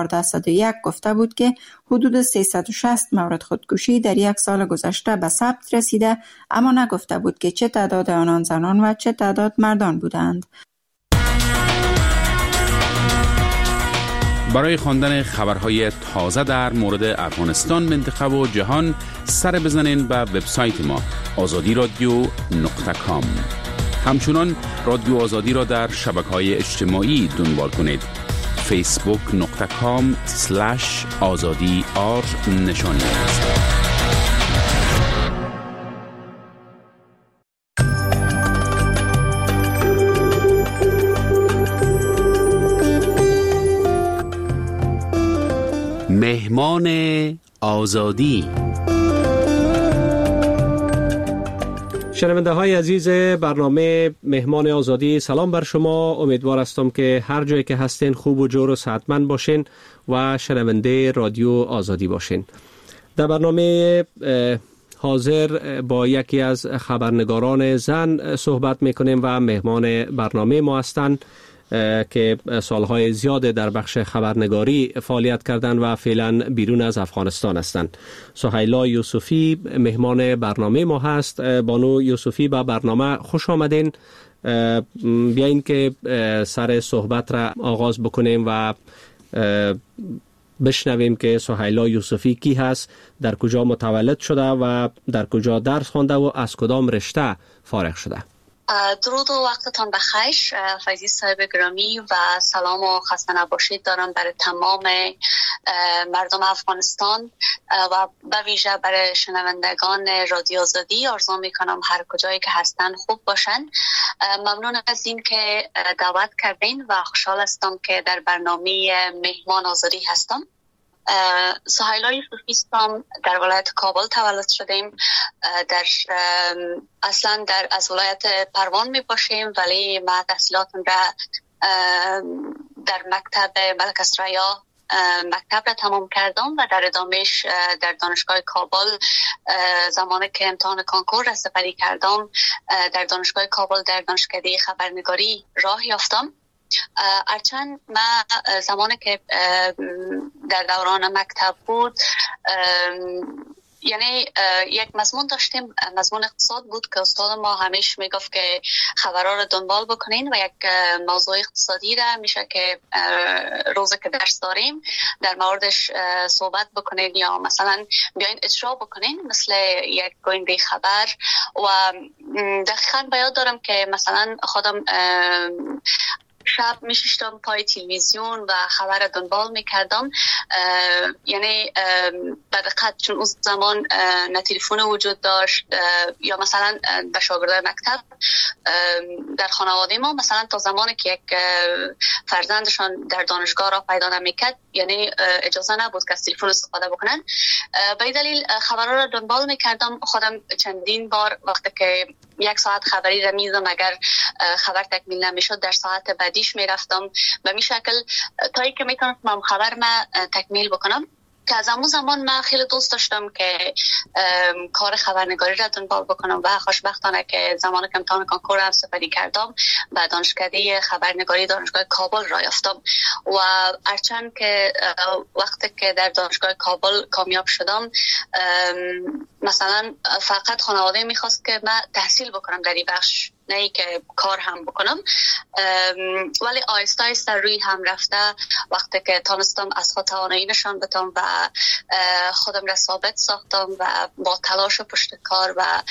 1401 گفته بود که حدود 360 مورد خودکشی در یک سال گذشته به ثبت رسیده، اما نگفته بود که چه تعداد آنان زنان و چه تعداد مردان بودند. برای خواندن خبرهای تازه در مورد افغانستان، منطقه و جهان سر بزنین به وبسایت ما azadiradio.com. همچنان رادیو آزادی را در شبکه‌های اجتماعی دنبال کنید. facebook.com/azadi نشانی است. مهمان آزادی. شنونده های عزیز برنامه مهمان آزادی، سلام بر شما. امیدوار هستم که هر جایی که هستین خوب و جور و صحتمند باشین و شنونده رادیو آزادی باشین. در برنامه حاضر با یکی از خبرنگاران زن صحبت میکنیم و مهمان برنامه ما هستند که سالهای زیاد در بخش خبرنگاری فعالیت کردند و فعلا بیرون از افغانستان هستند. سهیلا یوسفی مهمان برنامه ما هست. بانو یوسفی به برنامه خوش آمدین. بیاین که سر صحبت را آغاز بکنیم و بشنویم که سهیلا یوسفی کی هست، در کجا متولد شده و در کجا درس خوانده و از کدام رشته فارغ شده. درود و وقتتان بخیر فیضی صاحب گرامی و سلام و خسته نباشید دارم برای تمام مردم افغانستان و به ویژه برای شنوندگان رادیو آزادی. آرزو میکنم هر کجایی که هستن خوب باشن. ممنون از این که دعوت کردین و خوشحال هستم که در برنامه مهمان آزادی هستم. سهیلا یوسفی هستم، در ولایت کابل تولد شدیم. اصلا از ولایت پروان می باشیم، ولی ما تحصیلاتم را در مکتب ملک اسریا مکتب را تمام کردم و در ادامهش در دانشگاه کابل زمانی که امتحان کنکور را سپری کردم در دانشگاه کابل در دانشکده خبرنگاری راه یافتم. هرچند من زمانی که در دوران مکتب بود یعنی یک مضمون داشتیم، مضمون اقتصاد بود که استاد ما همیشه میگفت که خبرها رو دنبال بکنین و یک موضوع اقتصادی را میشه که روزی که درس داریم در موردش صحبت بکنین یا مثلا بیاین اجرا بکنین مثل یک گوینده خبر. و دقیقاً به یاد دارم که مثلا خودم شب میشیشتم پای تلویزیون و خبر دنبال میکردم. یعنی به دقت، چون اون زمان نه تلفن وجود داشت یا مثلا به شاگردای مکتب در خانواده ما مثلا تا زمانی که یک فرزندشان در دانشگاه را پیدا نمیکرد یعنی اجازه نبود که از تلفن استفاده بکنن. به این دلیل خبرها را دنبال میکردم. خودم چندین بار وقتی که یک ساعت خبری را میزم اگر خبر تکمیل نمیشد در ساعت بعدیش میرفتم به می شکل تایی که میتونستم خبر ما تکمیل بکنم. که از همون زمان من خیلی دوست داشتم که کار خبرنگاری را دنبال بکنم و خوشبختانه که زمان که امتحان کنکور هم سپری کردم به دانشکده خبرنگاری دانشگاه کابل را یافتم. و هرچند که وقتی که در دانشگاه کابل کامیاب شدم مثلا فقط خانواده میخواست که من تحصیل بکنم در این بخش، نه ای که کار هم بکنم، ولی آیسته آیسته روی هم رفته وقتی که تانستم از خود توانایی نشان بدم و خودم را ثابت ساختم و با تلاش و پشت کار و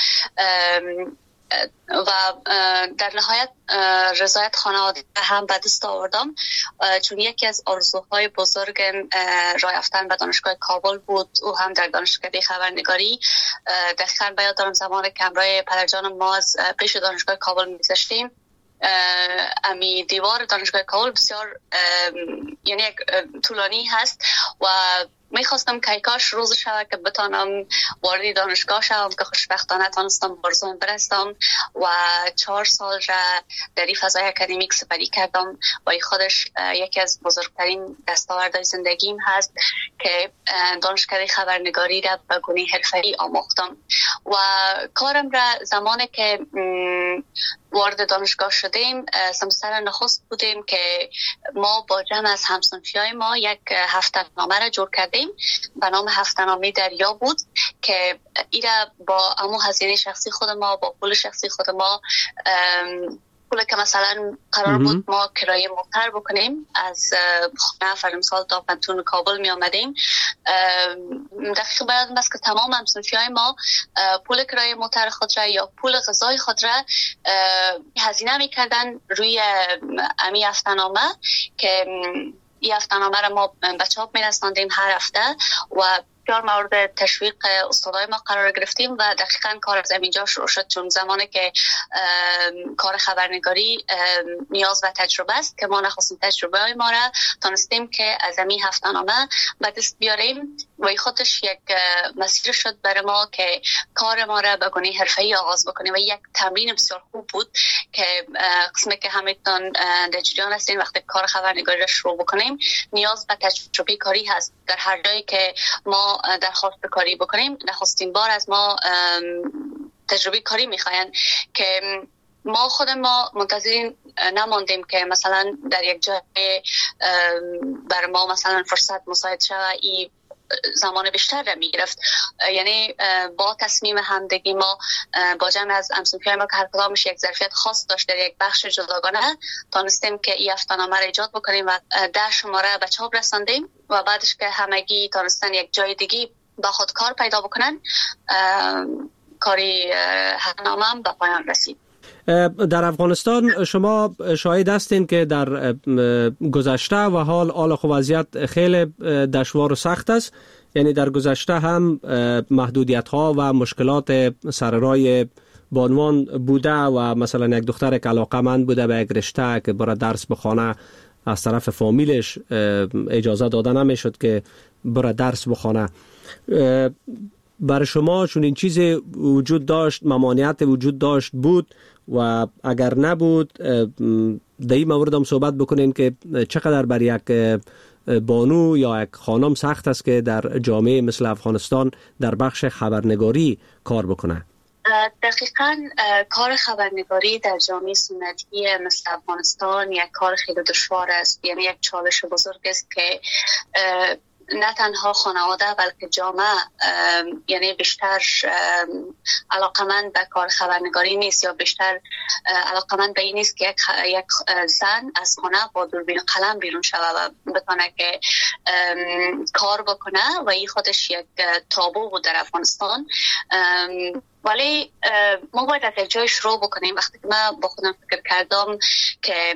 در نهایت رضایت خانواده هم به دست آوردم. چون یکی از آرزوهای بزرگم راه یافتن به دانشگاه کابل بود، او هم در دانشکده خبرنگاری. دقیقاً به یاد دارم زمانی که همراه پدرجانم ما از پیش دانشگاه کابل می‌گذشتیم، امی دیوار دانشگاه کابل بسیار یعنی یک طولانی هست و میخواستم که کاش روز شود که بتانم وارد دانشگاه شوم که خوشبختانه تانستم برزوم برستم و 4 سال را در این فضای اکادمیک سپری کردم و این خودش یکی از بزرگترین دستاوردهای زندگیم هست که دانشکده خبرنگاری را به گونه حرفه‌ای آموختم. و کارم را زمانی که وارد دانشگاه شدیم سمستر نخست بودیم که ما با جمع از همصنفیای ما یک هفته‌نامه را جور کردیم به نام هفته‌نامه دریا بود که ایرا با امو هزینه شخصی خود ما، با پول شخصی خود ما، پول که مثلا قرار بود ما کرایه موتر بکنیم از خانه فرمسال تا پنتون کابل می آمدیم، دقیق باید است که تمام همصنفی‌های ما پول کرایه موتر خود را یا پول غذای خود را هزینه می کردن روی امی هفته‌نامه که این هفته‌نامه را ما به چاپ می‌رساندیم هر هفته و بسیار مورد تشویق استادای ما قرار گرفتیم و دقیقاً کار از اینجا شروع شد، چون زمانی که کار خبرنگاری نیاز و تجربه است که ما نخواستیم تجربه های ما را تانستیم که از این هفته‌نامه به دست بیاریم و این خودش یک مسیر شد برای ما که کار ما را به گونه حرفه‌ای آغاز بکنیم و یک تمرین بسیار خوب بود که قسمی که همتون در جریان هستین وقتی کار خبرنگاری را شروع بکنیم نیاز به تجربه کاری هست. در هر جایی که ما درخواست کاری بکنیم نخستین بار از ما تجربه کاری میخواین که ما خود ما منتظر نماندیم که مثلا در یک جای بر ما مثلا فرصت مساعد شود ای زمان بیشتر را میگرفت. یعنی با تصمیم همدگی ما با جمع از همسایه‌های ما که هر کدامش یک ظرفیت خاص داشت در یک بخش جداگانه تانستیم که این هفته‌نامه را ایجاد بکنیم و 10 شماره به چاپ رساندیم و بعدش که همگی تانستن یک جای دیگه با خود کار پیدا بکنن کاری هفته‌نامه هم به پایان رسید. در افغانستان شما شاهد هستین که در گذشته و حال وضعیت خیلی دشوار و سخت است. یعنی در گذشته هم محدودیت ها و مشکلات سر راه بانوان بوده و مثلا یک دختر که علاقه‌مند بوده به یک رشته که برای درس بخونه از طرف فامیلش اجازه داده نمیشد که برای درس بخونه. برای شما چون این چیزی وجود داشت، ممانعت وجود داشت بود و اگر نبود در این مورد هم صحبت بکنین که چقدر برای یک بانو یا یک خانم سخت است که در جامعه مثل افغانستان در بخش خبرنگاری کار بکنه؟ دقیقاً کار خبرنگاری در جامعه سنتی مثل افغانستان یک کار خیلی دشوار است. یعنی یک چالش بزرگ است که نه تنها خانواده بلکه جامعه یعنی بیشتر علاقمند به کار خبرنگاری نیست یا بیشتر علاقمند به این نیست که یک زن از خانه با دوربین قلم بیرون شوه و بتونه که کار بکنه و این خودش یک تابو بود در افغانستان. ولی ما باید از یک جای شروع بکنیم. وقتی که من با خودم فکر کردم که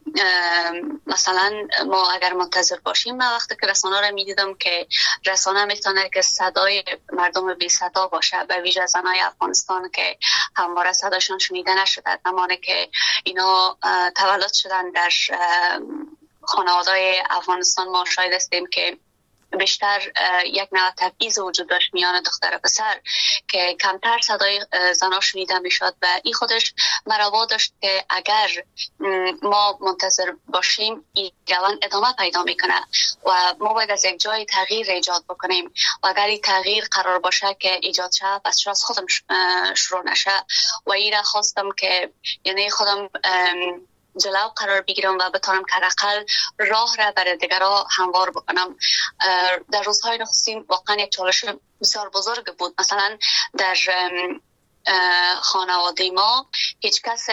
مثلا ما اگر منتظر باشیم، من وقتی که رسانه را میدیدم که رسانه میتونه که صدای مردم بی صدا باشه، به ویژه زنای افغانستان که همواره صداشون شنیده نشده، زمانی که اینا تولد شدن در خانواده‌های افغانستان ما شاهد هستیم که بیشتر یک نوع تبعیض وجود داشت میان دختر و پسر که کمتر صدای زنا شنیده میشد و این خودش مرا داشت که اگر ما منتظر باشیم این روند ادامه پیدا میکنه و ما باید از یک جای تغییر ایجاد بکنیم و اگر این تغییر قرار باشه که ایجاد شه پس چرا از خودم شروع نشه و این را خواستم که یعنی خودم جلو قرار بگیرم و بتونم که حداقل راه را برای دیگران هموار بکنم. در روزهای نخستین واقعا یک چالش بسیار بزرگ بود. مثلا در خانواده ما هیچ کس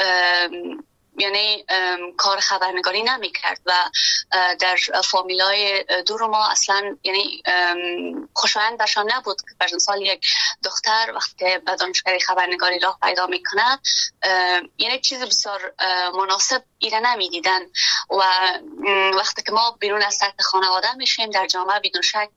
یعنی کار خبرنگاری نمی کرد و در فامیلای دور ما اصلا یعنی خوشایند برشان نبود که بر مثال یک دختر وقتی به دانشکده خبرنگاری راه پیدا میکنه یعنی چیز بسیار مناسب ایره نمی دیدن و وقتی که ما بیرون از سطح خانواده میشیم در جامعه بدون شک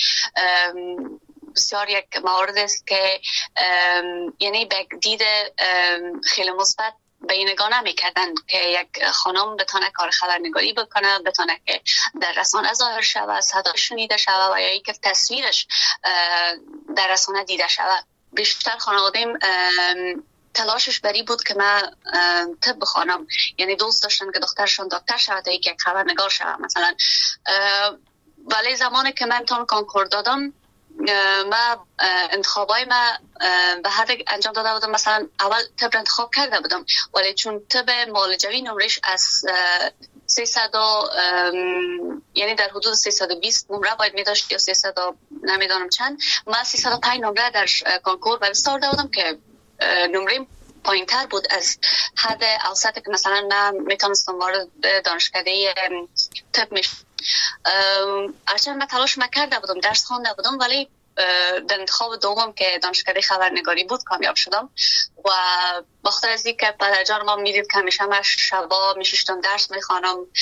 بسیار یک مورد است که یعنی به دید خیلی مثبت به این نگاه نمی‌کردن که یک خانم بتونه کار خبرنگاری بکنه، بتونه که در رسانه ظاهر شود، صداش شنیده شود و یا اینکه تصویرش در رسانه دیده شود. بیشتر خانواده‌ام تلاشش بری بود که من طب بخوانم، یعنی دوست داشتن که دخترشون دکتر شود یا یک خبرنگار شود مثلا. ولی زمانی که من امتحان کنکور دادم من انتخابای من به هر انجام داده بودم، مثلا اول طب انتخاب کرده بودم ولی چون طب معالجوی نمرش از 300 یعنی در حدود 320 نمره باید می داشت یا 300 نمیدانم چند، من 305 نمره در کنکور و بستار دادم که نمره پایین تر بود از حد اوسط که مثلا من میتونستم وارد دانشکده طب میشم. هرچند من تلاش کرده بودم، درس خوانده بودم ولی در انتخاب دوم که دانشکده خبرنگاری بود کامیاب شدم و بخاطر از اینکه پدرجان ما میدید که همیشه من شبا میشیشتم درس میخوانم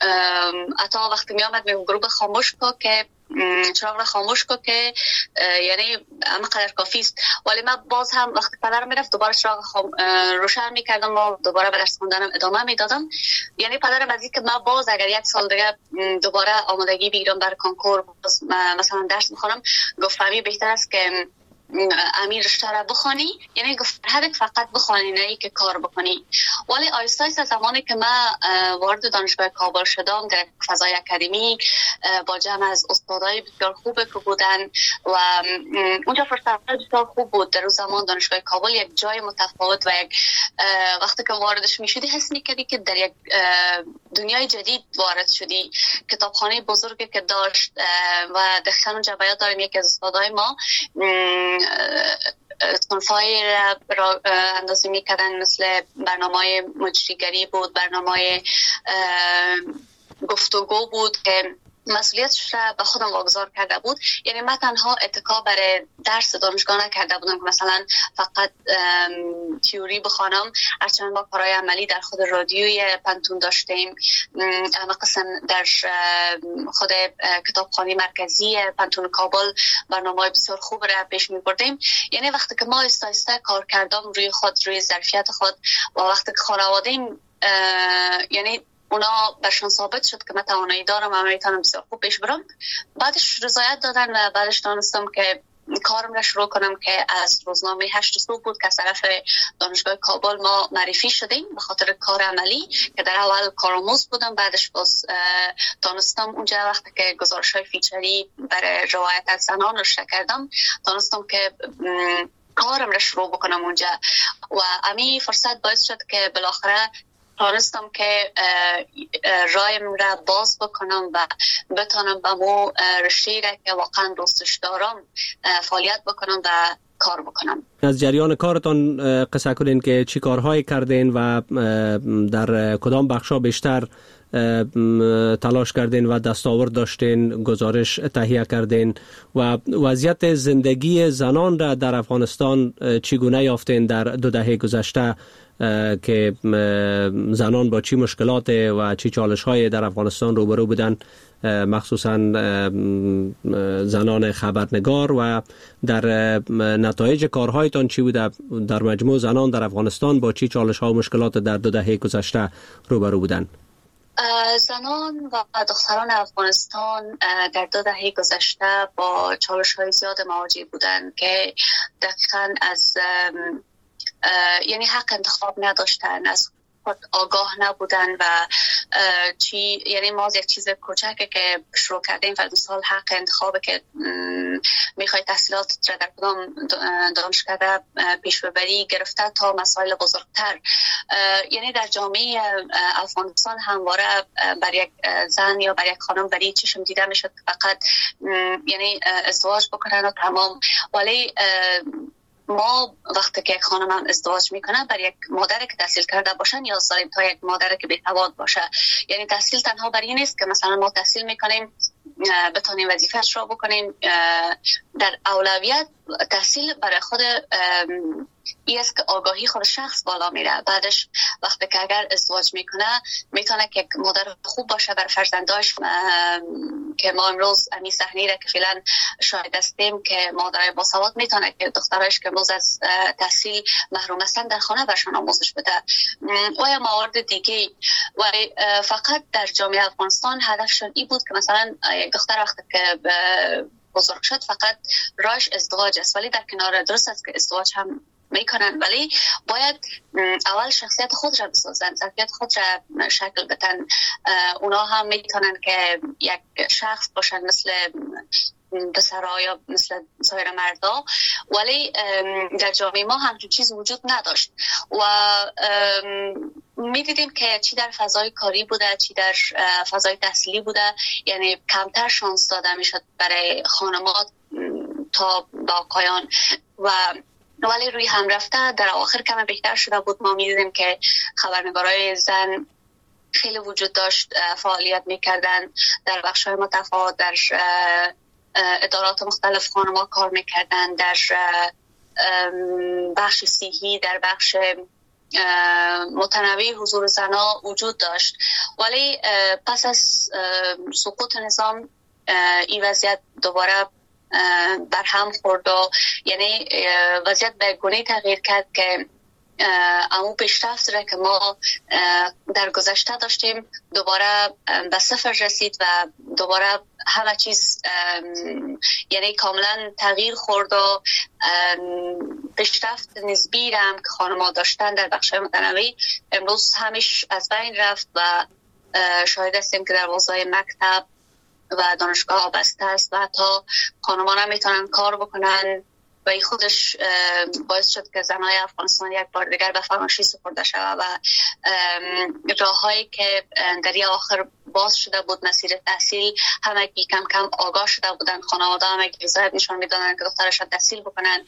حتی وقتی می آمد می گروه خاموش کو که چراغ را خاموش کو که یعنی همقدر کافی است. ولی من باز هم وقتی پدرم میرفت دوباره چراغ روشن میکردم و دوباره به درس خوندنم ادامه میدادم. یعنی پدرم از اینکه من باز اگر یک سال دیگه دوباره آمادگی بگیرم برای کنکور مثلا درس بخونم، گفت فهمی بهتر است که امیر رشته را بخوانی، یعنی گفت هدف فقط بخوانی نه ای که کار بکنی. ولی آیسته آیسته زمانی که من وارد دانشگاه کابل شدم در فضای اکادمیک با جمع از استادای بسیار خوب که بودن و اونجا فرصت بسیار خوب بود. در روز زمان دانشگاه کابل یک جای متفاوت و یک وقتی که واردش میشدی حس میکردی که در یک دنیای جدید وارد شدی. کتابخانه بزرگی که داشت و دقیقاً اونجا بیاد داریم یکی از استادای ما صنفای را اندازی میکردن، مثل برنامه مجریگری بود، برنامه گفتگو بود که مسئولیتش را به خودم واگذار کرده بود. یعنی من تنها اتکا برای درس دانشگاه نکرده بودم که مثلا فقط تیوری بخوانم، هرچند ما کارهای عملی در خود رادیوی پنتون داشتیم، اما قسم در خود کتابخانه مرکزی پنتون کابل برنامه بسیار خوب را پیش می بردیم. یعنی وقتی که ما آهسته کار کردم روی خود، روی ظرفیت خود و وقتی که خانواده‌ام یعنی اونا برشان ثابت شد که من توانایی دارم و میتونم بسیار خوب پیش برم، بعدش رضایت دادن و بعدش دانستم که کارم را شروع کنم که از روزنامه 8 صبح بود که از طرف دانشگاه کابل ما معرفی شدیم به خاطر کار عملی که در اول کارآموز بودم. بعدش باز دانستم اونجا وقتی که گزارش‌های فیچری برای روایت از زنان نشر کردم، دانستم که کارم را شروع بکنم اونجا و امی فرصت باعث شد که بالاخره تانستم که رایم را باز بکنم و بتانم به مو رشته را که واقعا دوستش دارم فعالیت بکنم و کار بکنم. از جریان کارتان قصه کنین که چی کارهایی کردین و در کدام بخشا بیشتر تلاش کردین و دستاورد داشتین، گزارش تهیه کردین و وضعیت زندگی زنان را در افغانستان چگونه یافتین در 2 دهه گذشته که زنان با چی مشکلات و چی چالش‌های در افغانستان روبرو بودن، مخصوصا زنان خبرنگار، و در نتایج کارهایتان چی بوده؟ در مجموع زنان در افغانستان با چی چالش‌ها و مشکلات در 2 دهه گذشته روبرو بودن؟ زنان و دختران افغانستان در 2 دهه گذشته با چالش‌های زیاد مواجه بودند که دقیقاً از یعنی حق انتخاب نداشتن، از خود آگاه نبودن و یعنی ما از یک چیز کوچکی که شروع کردیم، فرض مثال حق انتخاب که میخوای تحصیلات را در کدام دانشگاه پیش ببری گرفته تا مسائل بزرگتر. یعنی در جامعه افغانستان همواره بر یک زن یا بر یک خانم بری چشم دیده میشد فقط یعنی ازدواج بکنن و تمام. ولی ما وقتی که یک خانم هم ازدواج میکنه بر یک مادری که تحصیل کرده باشه نیاز داریم تا یک مادری که بی‌سواد باشه. یعنی تحصیل تنها بر این نیست که مثلا ما تحصیل میکنیم بتونیم وظیفه‌اش را بکنیم. در اولویت تحصیل برای خود این است که آگاهی خود شخص بالا میره. بعدش وقتی که اگر ازدواج میکنه میتونه که مادر خوب باشه بر فرزنداش، که ما امروز امی صحنه را که فعلا شاهد هستیم که مادرای باسواد میتونه که دخترایش که امروز از تحصیل محروم هستن در خانه برشان آموزش بده و یا موارد دیگه. و فقط در جامعه افغانستان هدفشون این بود که مثلا یک دختر وقتی که بزرگ شد فقط راهش ازدواج است، ولی در کنار درست است که ازدواج هم میکنن، ولی باید اول شخصیت خود را بسازن، ظرفیت خود را شکل بدن. اونا هم میتونن که یک شخص باشن مثل پسرها یا مثل سایر مردا، ولی در جامعه ما همچون چیز وجود نداشت و میدیدیم که چی در فضای کاری بوده چی در فضای تحصیلی بوده، یعنی کمتر شانس داده میشد برای خانمات تا با آقایان و ولی روی هم رفته در آخر کم بهتر شده بود. ما میدیدیم که خبرنگارای زن خیلی وجود داشت، فعالیت میکردن در بخش‌های متفاوت، در ادارات مختلف خانم‌ها کار میکردن، در بخش صحی، در بخش متنوع حضور زنها وجود داشت، ولی پس از سقوط نظام این وضعیت دوباره برهم خورد و یعنی وضعیت به گونه تغییر کرد که امو پیشرفت را که ما در گذشته داشتیم دوباره به صفر رسید و دوباره همه چیز یعنی کاملا تغییر خورد و پیشرفت نسبی را هم که خانم‌ها داشتن در بخش‌های متنوع امروز همیش از بین رفت و شاهد هستیم که در حوزه مکتب و دانشگاه بسته است و حتی خانم‌ها نمیتونن کار بکنن و این خودش باعث شد که زنای افغانستان یک بار دیگر به فراموشی سپرده شود و راههایی که در آخر باز شده بود مسیر تحصیل همه کم کم آگاه شده بودن، خانواده همه رضایت نشان میدادن که دخترشان تحصیل بکنن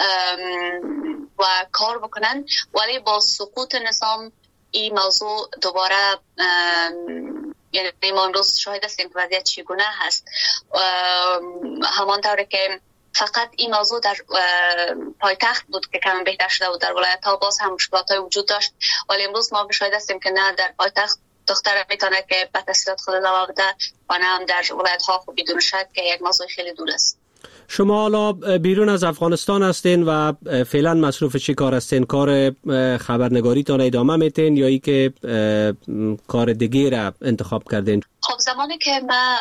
و کار بکنن، ولی با سقوط نظام این موضوع دوباره یعنی ما امروز شاهد هستیم که وضعیت چگونه هست. همانطور که فقط این موضوع در پایتخت بود که کم بهتر شده بود، در ولایت ها باز هم مشکلات های وجود داشت، ولی امروز ما شاهد هستیم که نه در پایتخت دختر میتونه که به تحصیلات خود ادامه بده و نه هم در ولایت ها خب بدون شک که یک موضوع خیلی دور است. شما حالا بیرون از افغانستان هستین و فعلا مصروف چی کار هستین؟ کار خبرنگاری تان ادامه میتین یا ای که کار دیگه را انتخاب کردین؟ خب زمانی که ما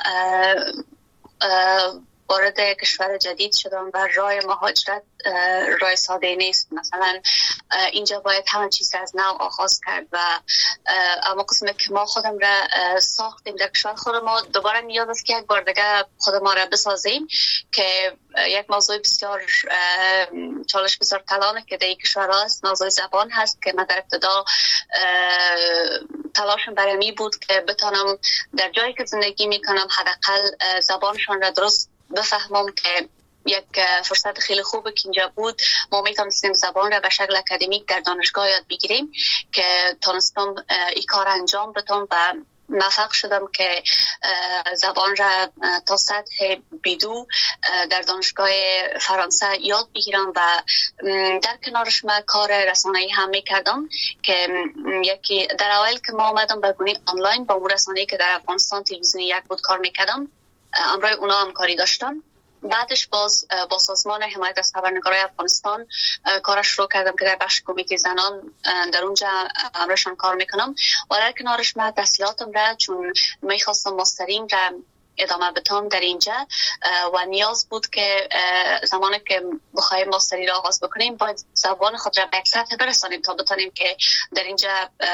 وارد کشور جدید شدم و راه مهاجرت راه ساده نیست، مثلا اینجا باید همه چیز از نو آغاز کرد و اما قسمت که ما خودم را ساختیم در کشور خود ما دوباره نیاز است که یک بار دیگه خود ما را بسازیم که یک موضوع بسیار چالش بسیار کلانه که در کشور هست موضوع زبان هست که من در ابتدا تلاشم برای می بود که بتانم در جایی که زندگی میکنم حداقل زبانشان را درست بفهمم که یک فرصت خیلی خوبه که اینجا بود ما میتونستیم زبان را به شکل اکادمیک در دانشگاه یاد بگیریم که تونستم این کار انجام بدم و موفق شدم که زبان را تا سطح B2 در دانشگاه فرانسه یاد بگیرم و در کنارش من کار رسانه‌ای هم میکردم که یکی در اول که ما آمدم به گونه آنلاین با اون رسانه‌ای که در افغانستان تلویزیونی یک بود کار میکردم امروی اونا هم کاری داشتم. بعدش باز با سازمان حمایت از خبرنگارای افغانستان کارش شروع کردم که در بخش کمیته زنان در اونجا امرشان کار میکنم و در کنارش من تحصیلاتم را چون میخواستم ماستریم را ادامه بدم در اینجا و نیاز بود که زمانی که بخوایم ماستری را آغاز بکنیم باید زبان خود را به یک سطح برسانیم تا بتانیم که در اینجا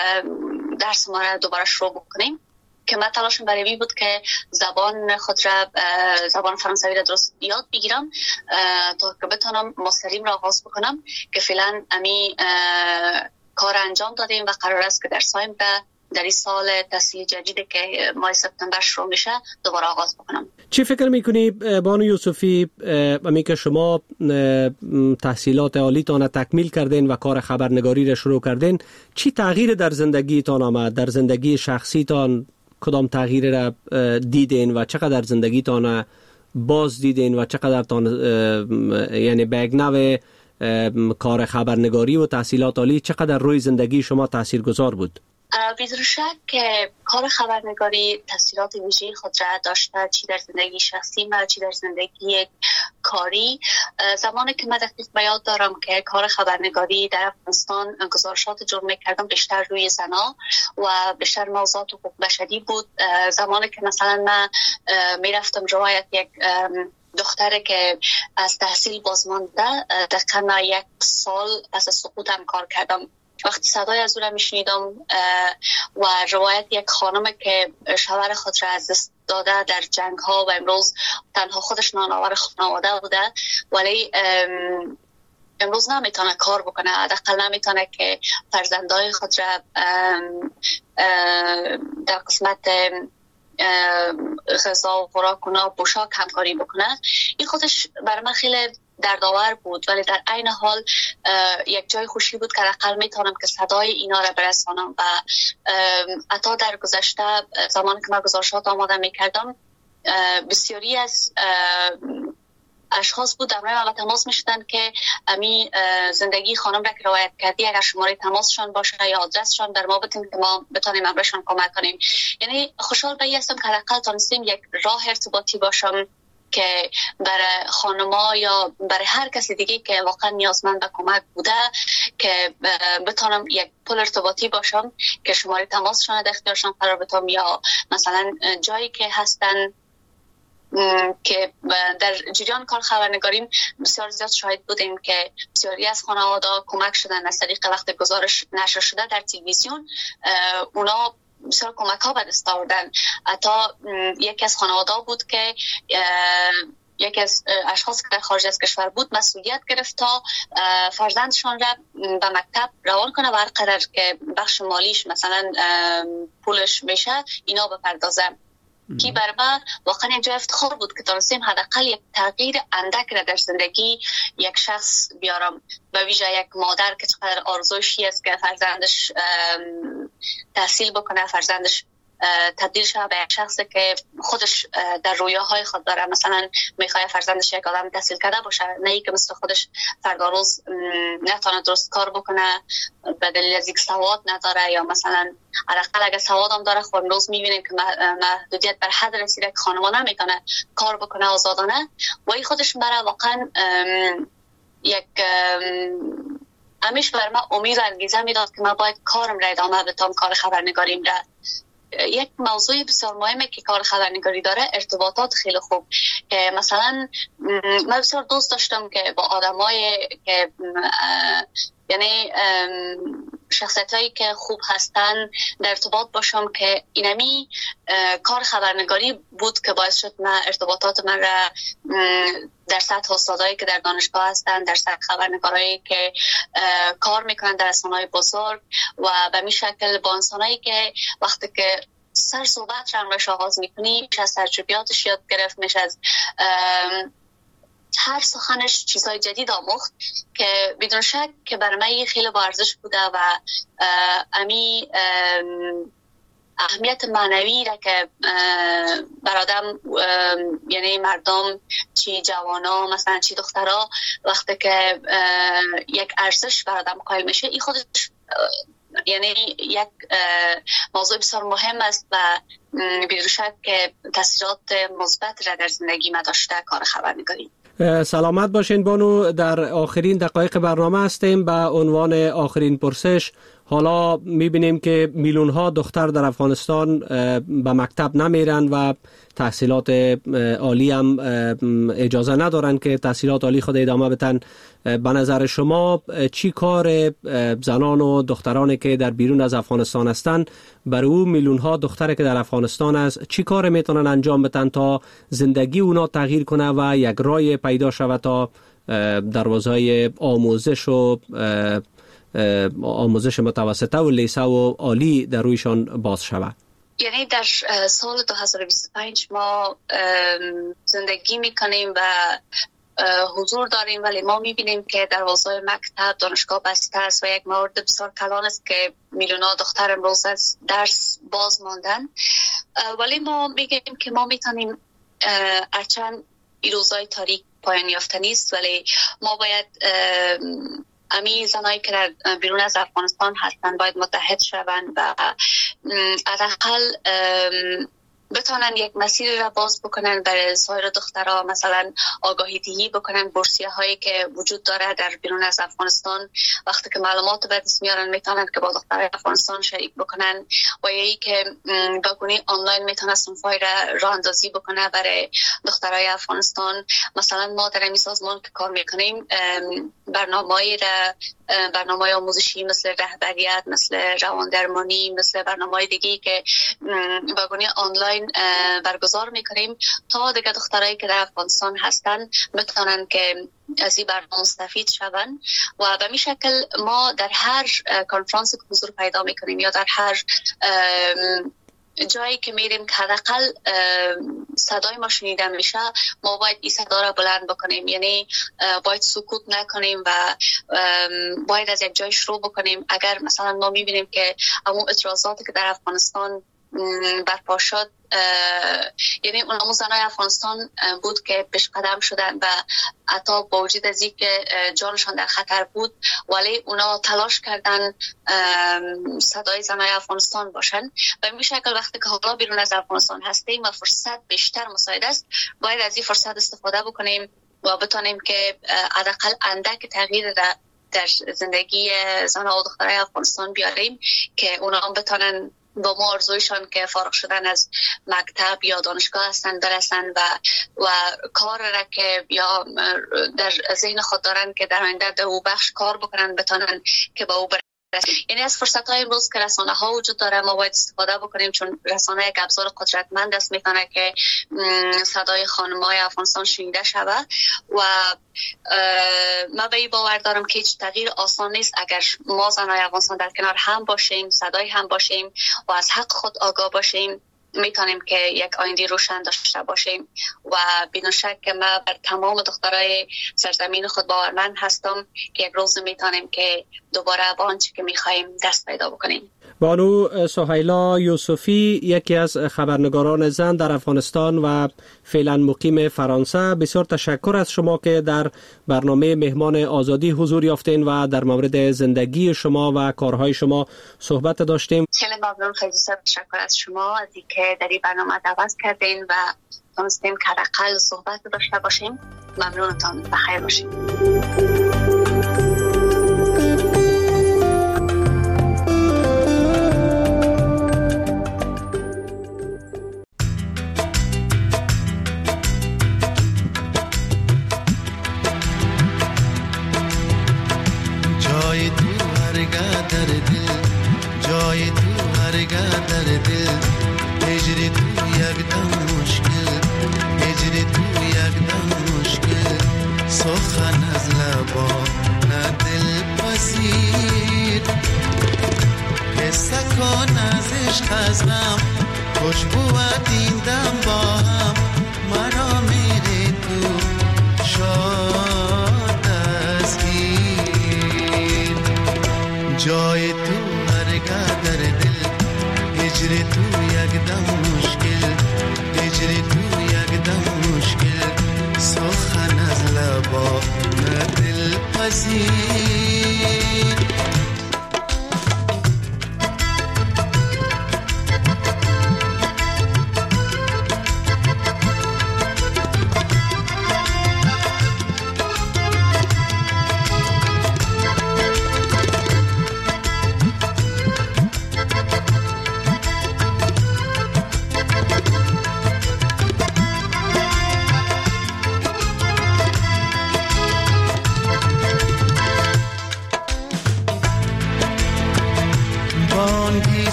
درس ما را دوباره شروع بکنیم که من تلاشم برای این بود که زبان خود را زبان فرانسوی را درست یاد بگیرم تا که بتونم ماستریم را آغاز بکنم که فعلا امی کار انجام دادیم و قرار است که در سایمبر در این سال تحصیل جدیدی که ماه سپتامبر شروع میشه دوباره آغاز بکنم. چی فکر میکنی بانو یوسفی امی که شما تحصیلات عالیتان تکمیل کردین و کار خبرنگاری را شروع کردین، چی تغییر در زندگیتان آمد؟ در زندگی شخصیتان کدام تغییر را دیدین و چقدر زندگیتان باز دیدین و چقدر تان یعنی بگنو کار خبرنگاری و تحصیلات عالی چقدر روی زندگی شما تاثیرگذار بود؟ بدون شک که کار خبرنگاری تاثیرات ویژه‌ای خود را داشته، چی در زندگی شخصی و چی در زندگی کاری. زمانی که من دقیق به یاد دارم که کار خبرنگاری در افغانستان گزارشات جمع می‌کردم بیشتر روی زنا و بیشتر موضوعات حقوق بشری بود. زمانی که مثلا من میرفتم روایت یک دختره که از تحصیل بازمانده دقیقا 1 سال پس از سقوطم کار کردم، وقتی صدای از او را میشنیدم و روایت یک خانم که شوهر خود را از دست داده در جنگ ها و امروز تنها خودش نانآور خانواده بوده ولی امروز نمیتونه کار بکنه، حداقل نمیتونه که فرزندای خود را در قسمت غذا و خوراک و پوشاک همکاری بکنه. این خودش برای من خیلی دردآور بود ولی در عین حال یک جای خوشی بود که حداقل میتونم که صدای اینا را برسانم و حتی در گذشته زمانی که من گزارشات آماده میکردم بسیاری از اشخاص بود در ما تماس میشدن که امی زندگی خانم را که روایت کردی اگر شماره تماسشان باشه یا آدرسشان در ما بتیم که ما بتونیم امرشان کمک کنیم. یعنی خوشحال به این هستم که حداقل تونستیم یک راه ارتباطی باشم که برای خانما یا برای هر کسی دیگه که واقعا نیازمند به کمک بوده که بتونم یک پل ارتباطی باشم که شماره تماسشان در اختیارشان قرار بدم یا مثلا جایی که هستن که در جریان کار خبرنگاریم بسیار زیاد شاهد بودیم که بسیاری از خانواده کمک شدن از طریق وقت گزارش نشر شده در تلویزیون. اونا بسیار کمک ها به دست آوردن. حتی یکی از خانواده بود که یکی از اشخاص که در خارج از کشور بود مسئولیت گرفت تا فرزندشان را به مکتب روان کنه و هر قدر که بخش مالیش مثلا پولش میشه اینا بپردازه. کی برابر واقعا اینجا افتخار بود که تونستیم حداقل یک تغییر اندک را در زندگی یک شخص بیارم، به ویژه یک مادر که چقدر آرزوشی است که فرزندش تحصیل بکنه، فرزندش تبدیل شده به یک شخصی که خودش در رویاهای خود داره. مثلا میخواد فرزندش یک آدم تحصیل کرده باشه، نه ای که مثل خودش فردا روز نتونه درست کار بکنه به دلیل از اینکه سواد نداره، یا مثلا حداقل اگه سواد هم داره خود روز میبینیم که محدودیت بر حد رسیده که خانمان نمیکنه کار بکنه آزادانه. و این خودش برای واقعا یک همیشه بر ما امید و انگیزه میداد که من باید کارم را ادامه بدم، کار خبرنگاریم را. یک موضوع بسیار مهمه که کار خبرنگاری داره ارتباطات خیلی خوب. مثلا من بسیار دوست داشتم که با آدمای که یعنی شخصیتایی که خوب هستن در ارتباط باشم که اینمی کار خبرنگاری بود که باعث شد من ارتباطات من را در سطح استادایی که در دانشگاه هستن، در سطح خبرنگارایی که کار میکنن در رسانه‌های بزرگ و به می شکل با انسانایی که وقتی که سر صحبت رو آغاز میکنی میشه از تجربیاتش یاد گرفت، میشه از هر سخنش چیزهای جدید آموخت که بدون شک که برای من خیلی با ارزش بوده و امی اهمیت معنوی را که برادم یعنی مردم چی جوانا مثلا چی دخترها وقتی که یک ارزش برادم قائل میشه این خودش یعنی یک موضوع بسیار مهم است و بدون شک که تاثیرات مثبت را در زندگی ما داشته کار خبرنگاری. سلامت باشین بانو، در آخرین دقایق برنامه هستیم. به عنوان آخرین پرسش، حالا میبینیم که میلیون ها دختر در افغانستان به مکتب نمیرن و تحصیلات عالی هم اجازه ندارن که تحصیلات عالی خود ادامه بدن. به نظر شما چی کار زنان و دخترانی که در بیرون از افغانستان هستن برای او میلیون ها دختری که در افغانستان است چی کار میتونن انجام بدن تا زندگی اونا تغییر کنه و یک راه پیدا شود تا دروازهای آموزش متوسطه و لیسه و عالی در رویشان باز شود؟ یعنی در سال 2025 ما زندگی میکنیم و حضور داریم، ولی ما میبینیم که دروازه‌های مکتب دانشگاه بسته است و یک مورد بسیار کلان است که میلیون‌ها دختر امروز از درس باز ماندن. ولی ما میگیم که ما میتونیم هرچند این روزهای تاریک پایان یافته نیست، ولی ما باید امی زنایی که در بیرون از افغانستان هستن باید متحد شوند و حداقل بتونن یک مسیر را باز بکنن برای سایر دخترها، مثلا آگاهی دهی بکنن بورسیه هایی که وجود داره در بیرون از افغانستان. وقتی که معلومات به دست میارن میتونن که با دخترای افغانستان شریک بکنن و یکی که بگونی آنلاین میتونه صنفای را اندازی بکنه برای دخترای افغانستان. مثلا ما در این سازمان که کار میکنیم برنامه آموزشی مثل رهبریت، مثل رواندرمانی، مثل برنامه دیگه که بگونی آنلاین برگزار میکنیم تا دیگه دخترایی که در افغانستان هستن بتونن که از این برنامه مستفید شون. و به می شکل ما در هر کنفرانس که حضور پیدا میکنیم یا در هر جایی که میریم که حداقل صدای ما شنیده میشه، ما باید این صدا را بلند بکنیم. یعنی باید سکوت نکنیم و باید از یک جای شروع بکنیم. اگر مثلا ما میبینیم که همون اعتراضاتی که در افغانستان برپا شد یعنی اونها زنای افغانستان بود که پیش قدم شدن و حتی با وجود از اینکه جانشان در خطر بود ولی اونا تلاش کردن صدای زنای افغانستان باشن و به شکل وقتی که حالا بیرون از افغانستان هستیم و فرصت بیشتر مساعد است باید از این فرصت استفاده بکنیم و بتونیم که حداقل اندک تغییر در زندگی زن و دخترای افغانستان بیاریم که اونا هم بتونن با ما آرزویشان که فارغ شدن از مکتب یا دانشگاه هستن برسن و کار را که یا در ذهن خود دارن که در آینده در او بخش کار بکنن بتونن که با او برسن. یعنی از فرصت‌های امروز که رسانه‌ها وجود داره ما باید استفاده بکنیم چون رسانه یک ابزار قدرتمند است میتونه که صدای خانم‌های افغانستان شنیده شود و ما به این باور دارم که هیچ تغییر آسان نیست اگر ما زنای افغانستان در کنار هم باشیم صدای هم باشیم و از حق خود آگاه باشیم میتونیم که یک آینده روشن داشته باشیم و بدون شک که ما بر تمام دخترای سرزمین خود باورمند هستم که یک روز میتونیم که دوباره به آنچه که میخوایم دست پیدا بکنیم. بانو سهیلا یوسفی یکی از خبرنگاران زن در افغانستان و فعلا مقیم فرانسه، بسیار تشکر از شما که در برنامه مهمان آزادی حضور یافتین و در مورد زندگی شما و کارهای شما صحبت داشتیم. خیلی ممنون، خیلی تشکر از شما از اینکه در این برنامه دعوت کردین و تونستیم که حداقل صحبت داشته باشیم. ممنونتان، بخیر باشید.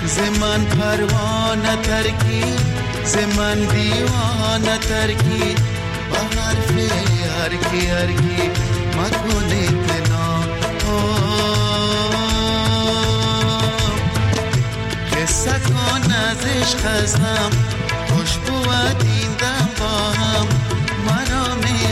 زمن پروانه ترکی زمن دیوانه ترکی با حرف هرکی هرکی مکنی تنا قصه کن از عشق ازم خوشبو و دیندم با هم مرا